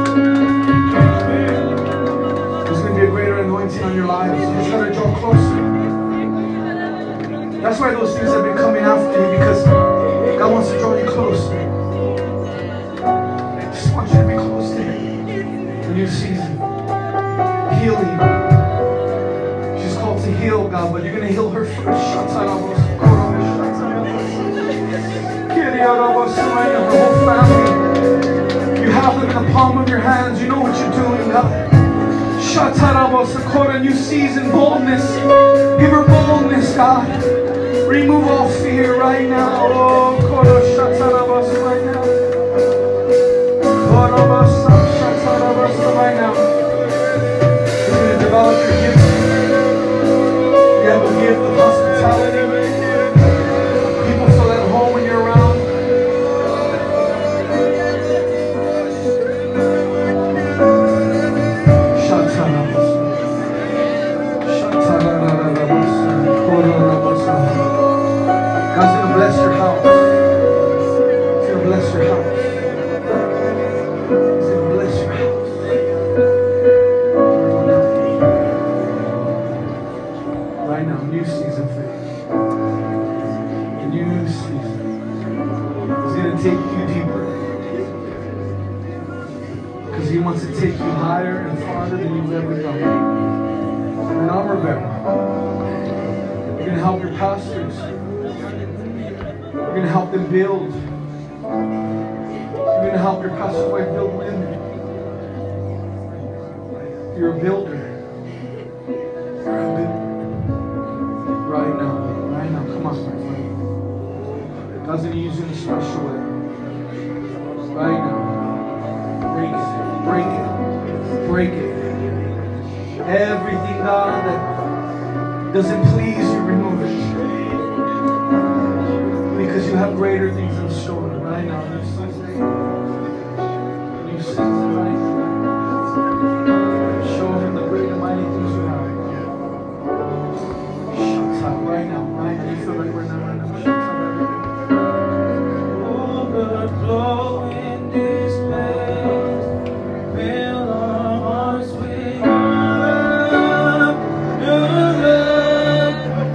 there's going to be a greater anointing on your lives. You just got to draw closer. That's why those things have been coming after you, because God wants to draw you closer. I just want you to be close to Him. A new season. Healing. She's called to heal, God, but you're going to heal her first. Her whole family. You have them in the palm of your hands. You know what you're doing, God. New season, boldness. Give her boldness, God. Remove all fear right now. Oh, right now. Right now. You're going to develop your gifts. You have a gift of hospitality. People feel at home when you're around. God's going to bless your house. He's going to bless your house. He's going to bless your house. Right now, new season for you. A new season. He's going to take you deeper. Because He wants to take you higher and farther than you've ever gone. An armor bearer. You're going to help your pastors. You're going to help them build. You're going to help your pastor's wife build women. You're a builder. You're a builder. Right now. Right now. Come on, my friend. God's going to use you in a special way. Right now. Break it. Break it. Break it. Everything, God, that doesn't please you, remove it. Because you have greater things in store right now. New season. New season right now. Show Him the great and mighty things you have. Shut up right now. Right now. You feel like we're not right now. Shut up. Overflow in this place. Fill our hearts with love. Your love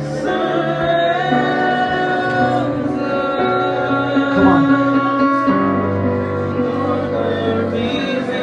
surrounds us. Come on. Lord, reveal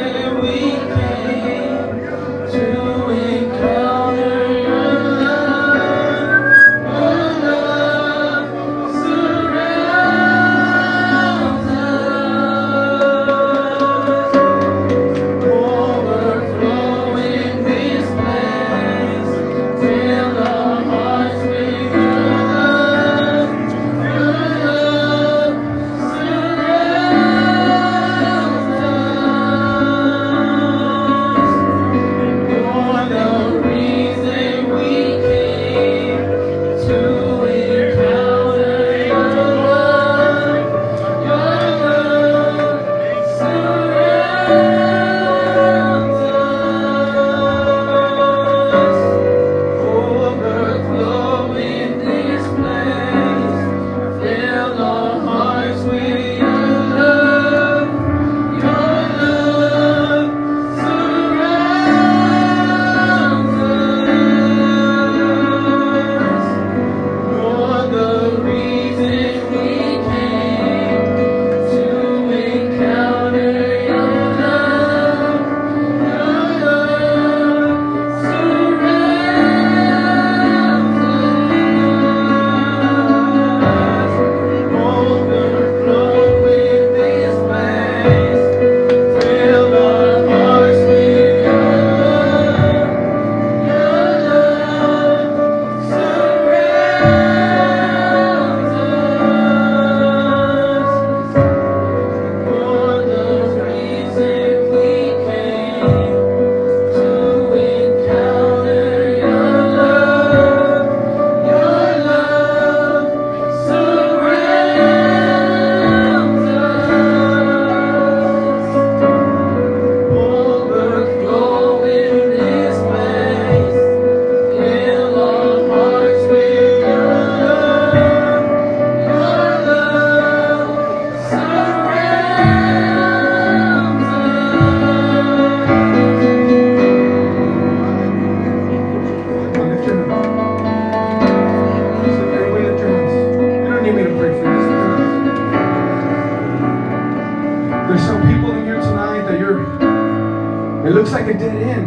It looks like a dead end.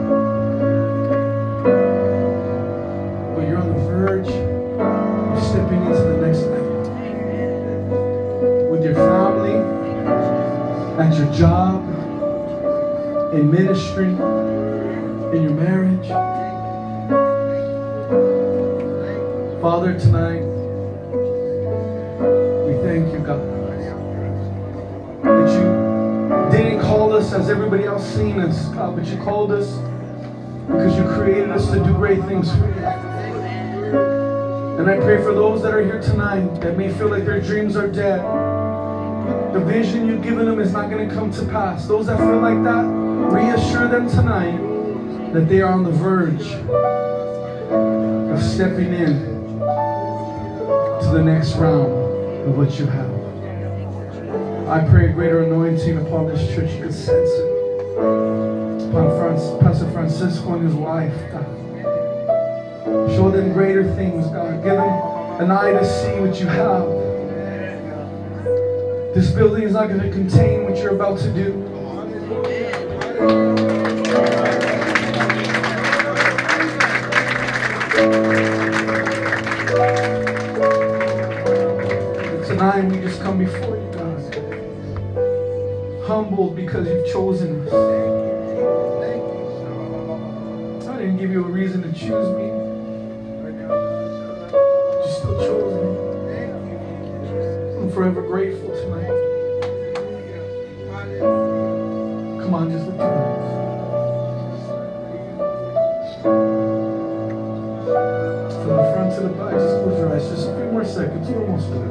But you're on the verge of stepping into the next level. With your family, at your job, in ministry, in your marriage. Father, tonight, we thank you, God, that you didn't call us as everybody else seen us, God, but you called us because you created us to do great things for you. And I pray for those that are here tonight that may feel like their dreams are dead. The vision you've given them is not going to come to pass. Those that feel like that, reassure them tonight that they are on the verge of stepping in to the next round of what you have. I pray a greater anointing upon this church. You can sense it. Upon Pastor Francisco and his wife, God. Show them greater things, God. Give them an eye to see what you have. This building is not going to contain what you're about to do. Tonight we just come before you, God. Humbled because you've chosen us. I didn't give you a reason to choose me. You still chose me. I'm forever grateful tonight. Come on, just lift your hands. From the front to the back, just close your eyes. Just a few more seconds. You're almost done.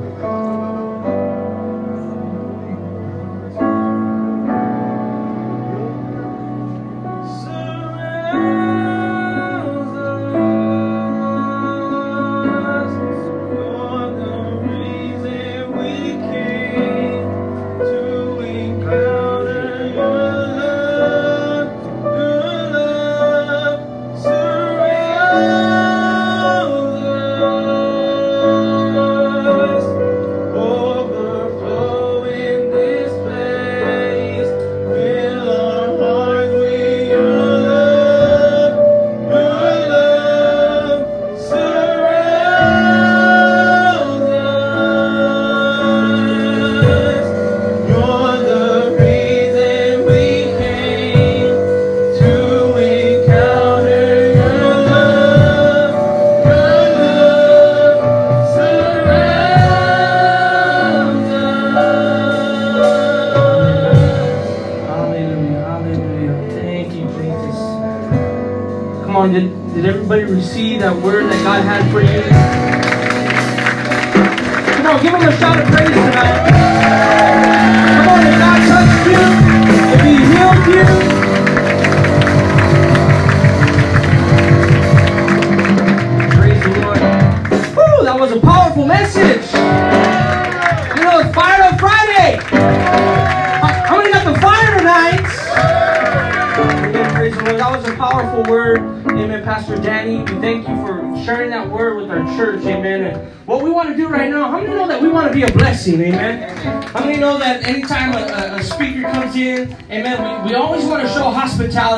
Did everybody receive that word that God had for you? Come on, give him a shout of praise tonight. Come on, if God touched you, if he healed you. Praise the Lord. Woo, that was a powerful message. You know, it's Fire Up Friday. How many got the fire tonight? Amen, praise the Lord. That was a powerful word. Amen, Pastor Danny, we thank you for sharing that word with our church, amen. And what we want to do right now, how many know that we want to be a blessing, amen? How many know that anytime a speaker comes in, amen, we always want to show hospitality.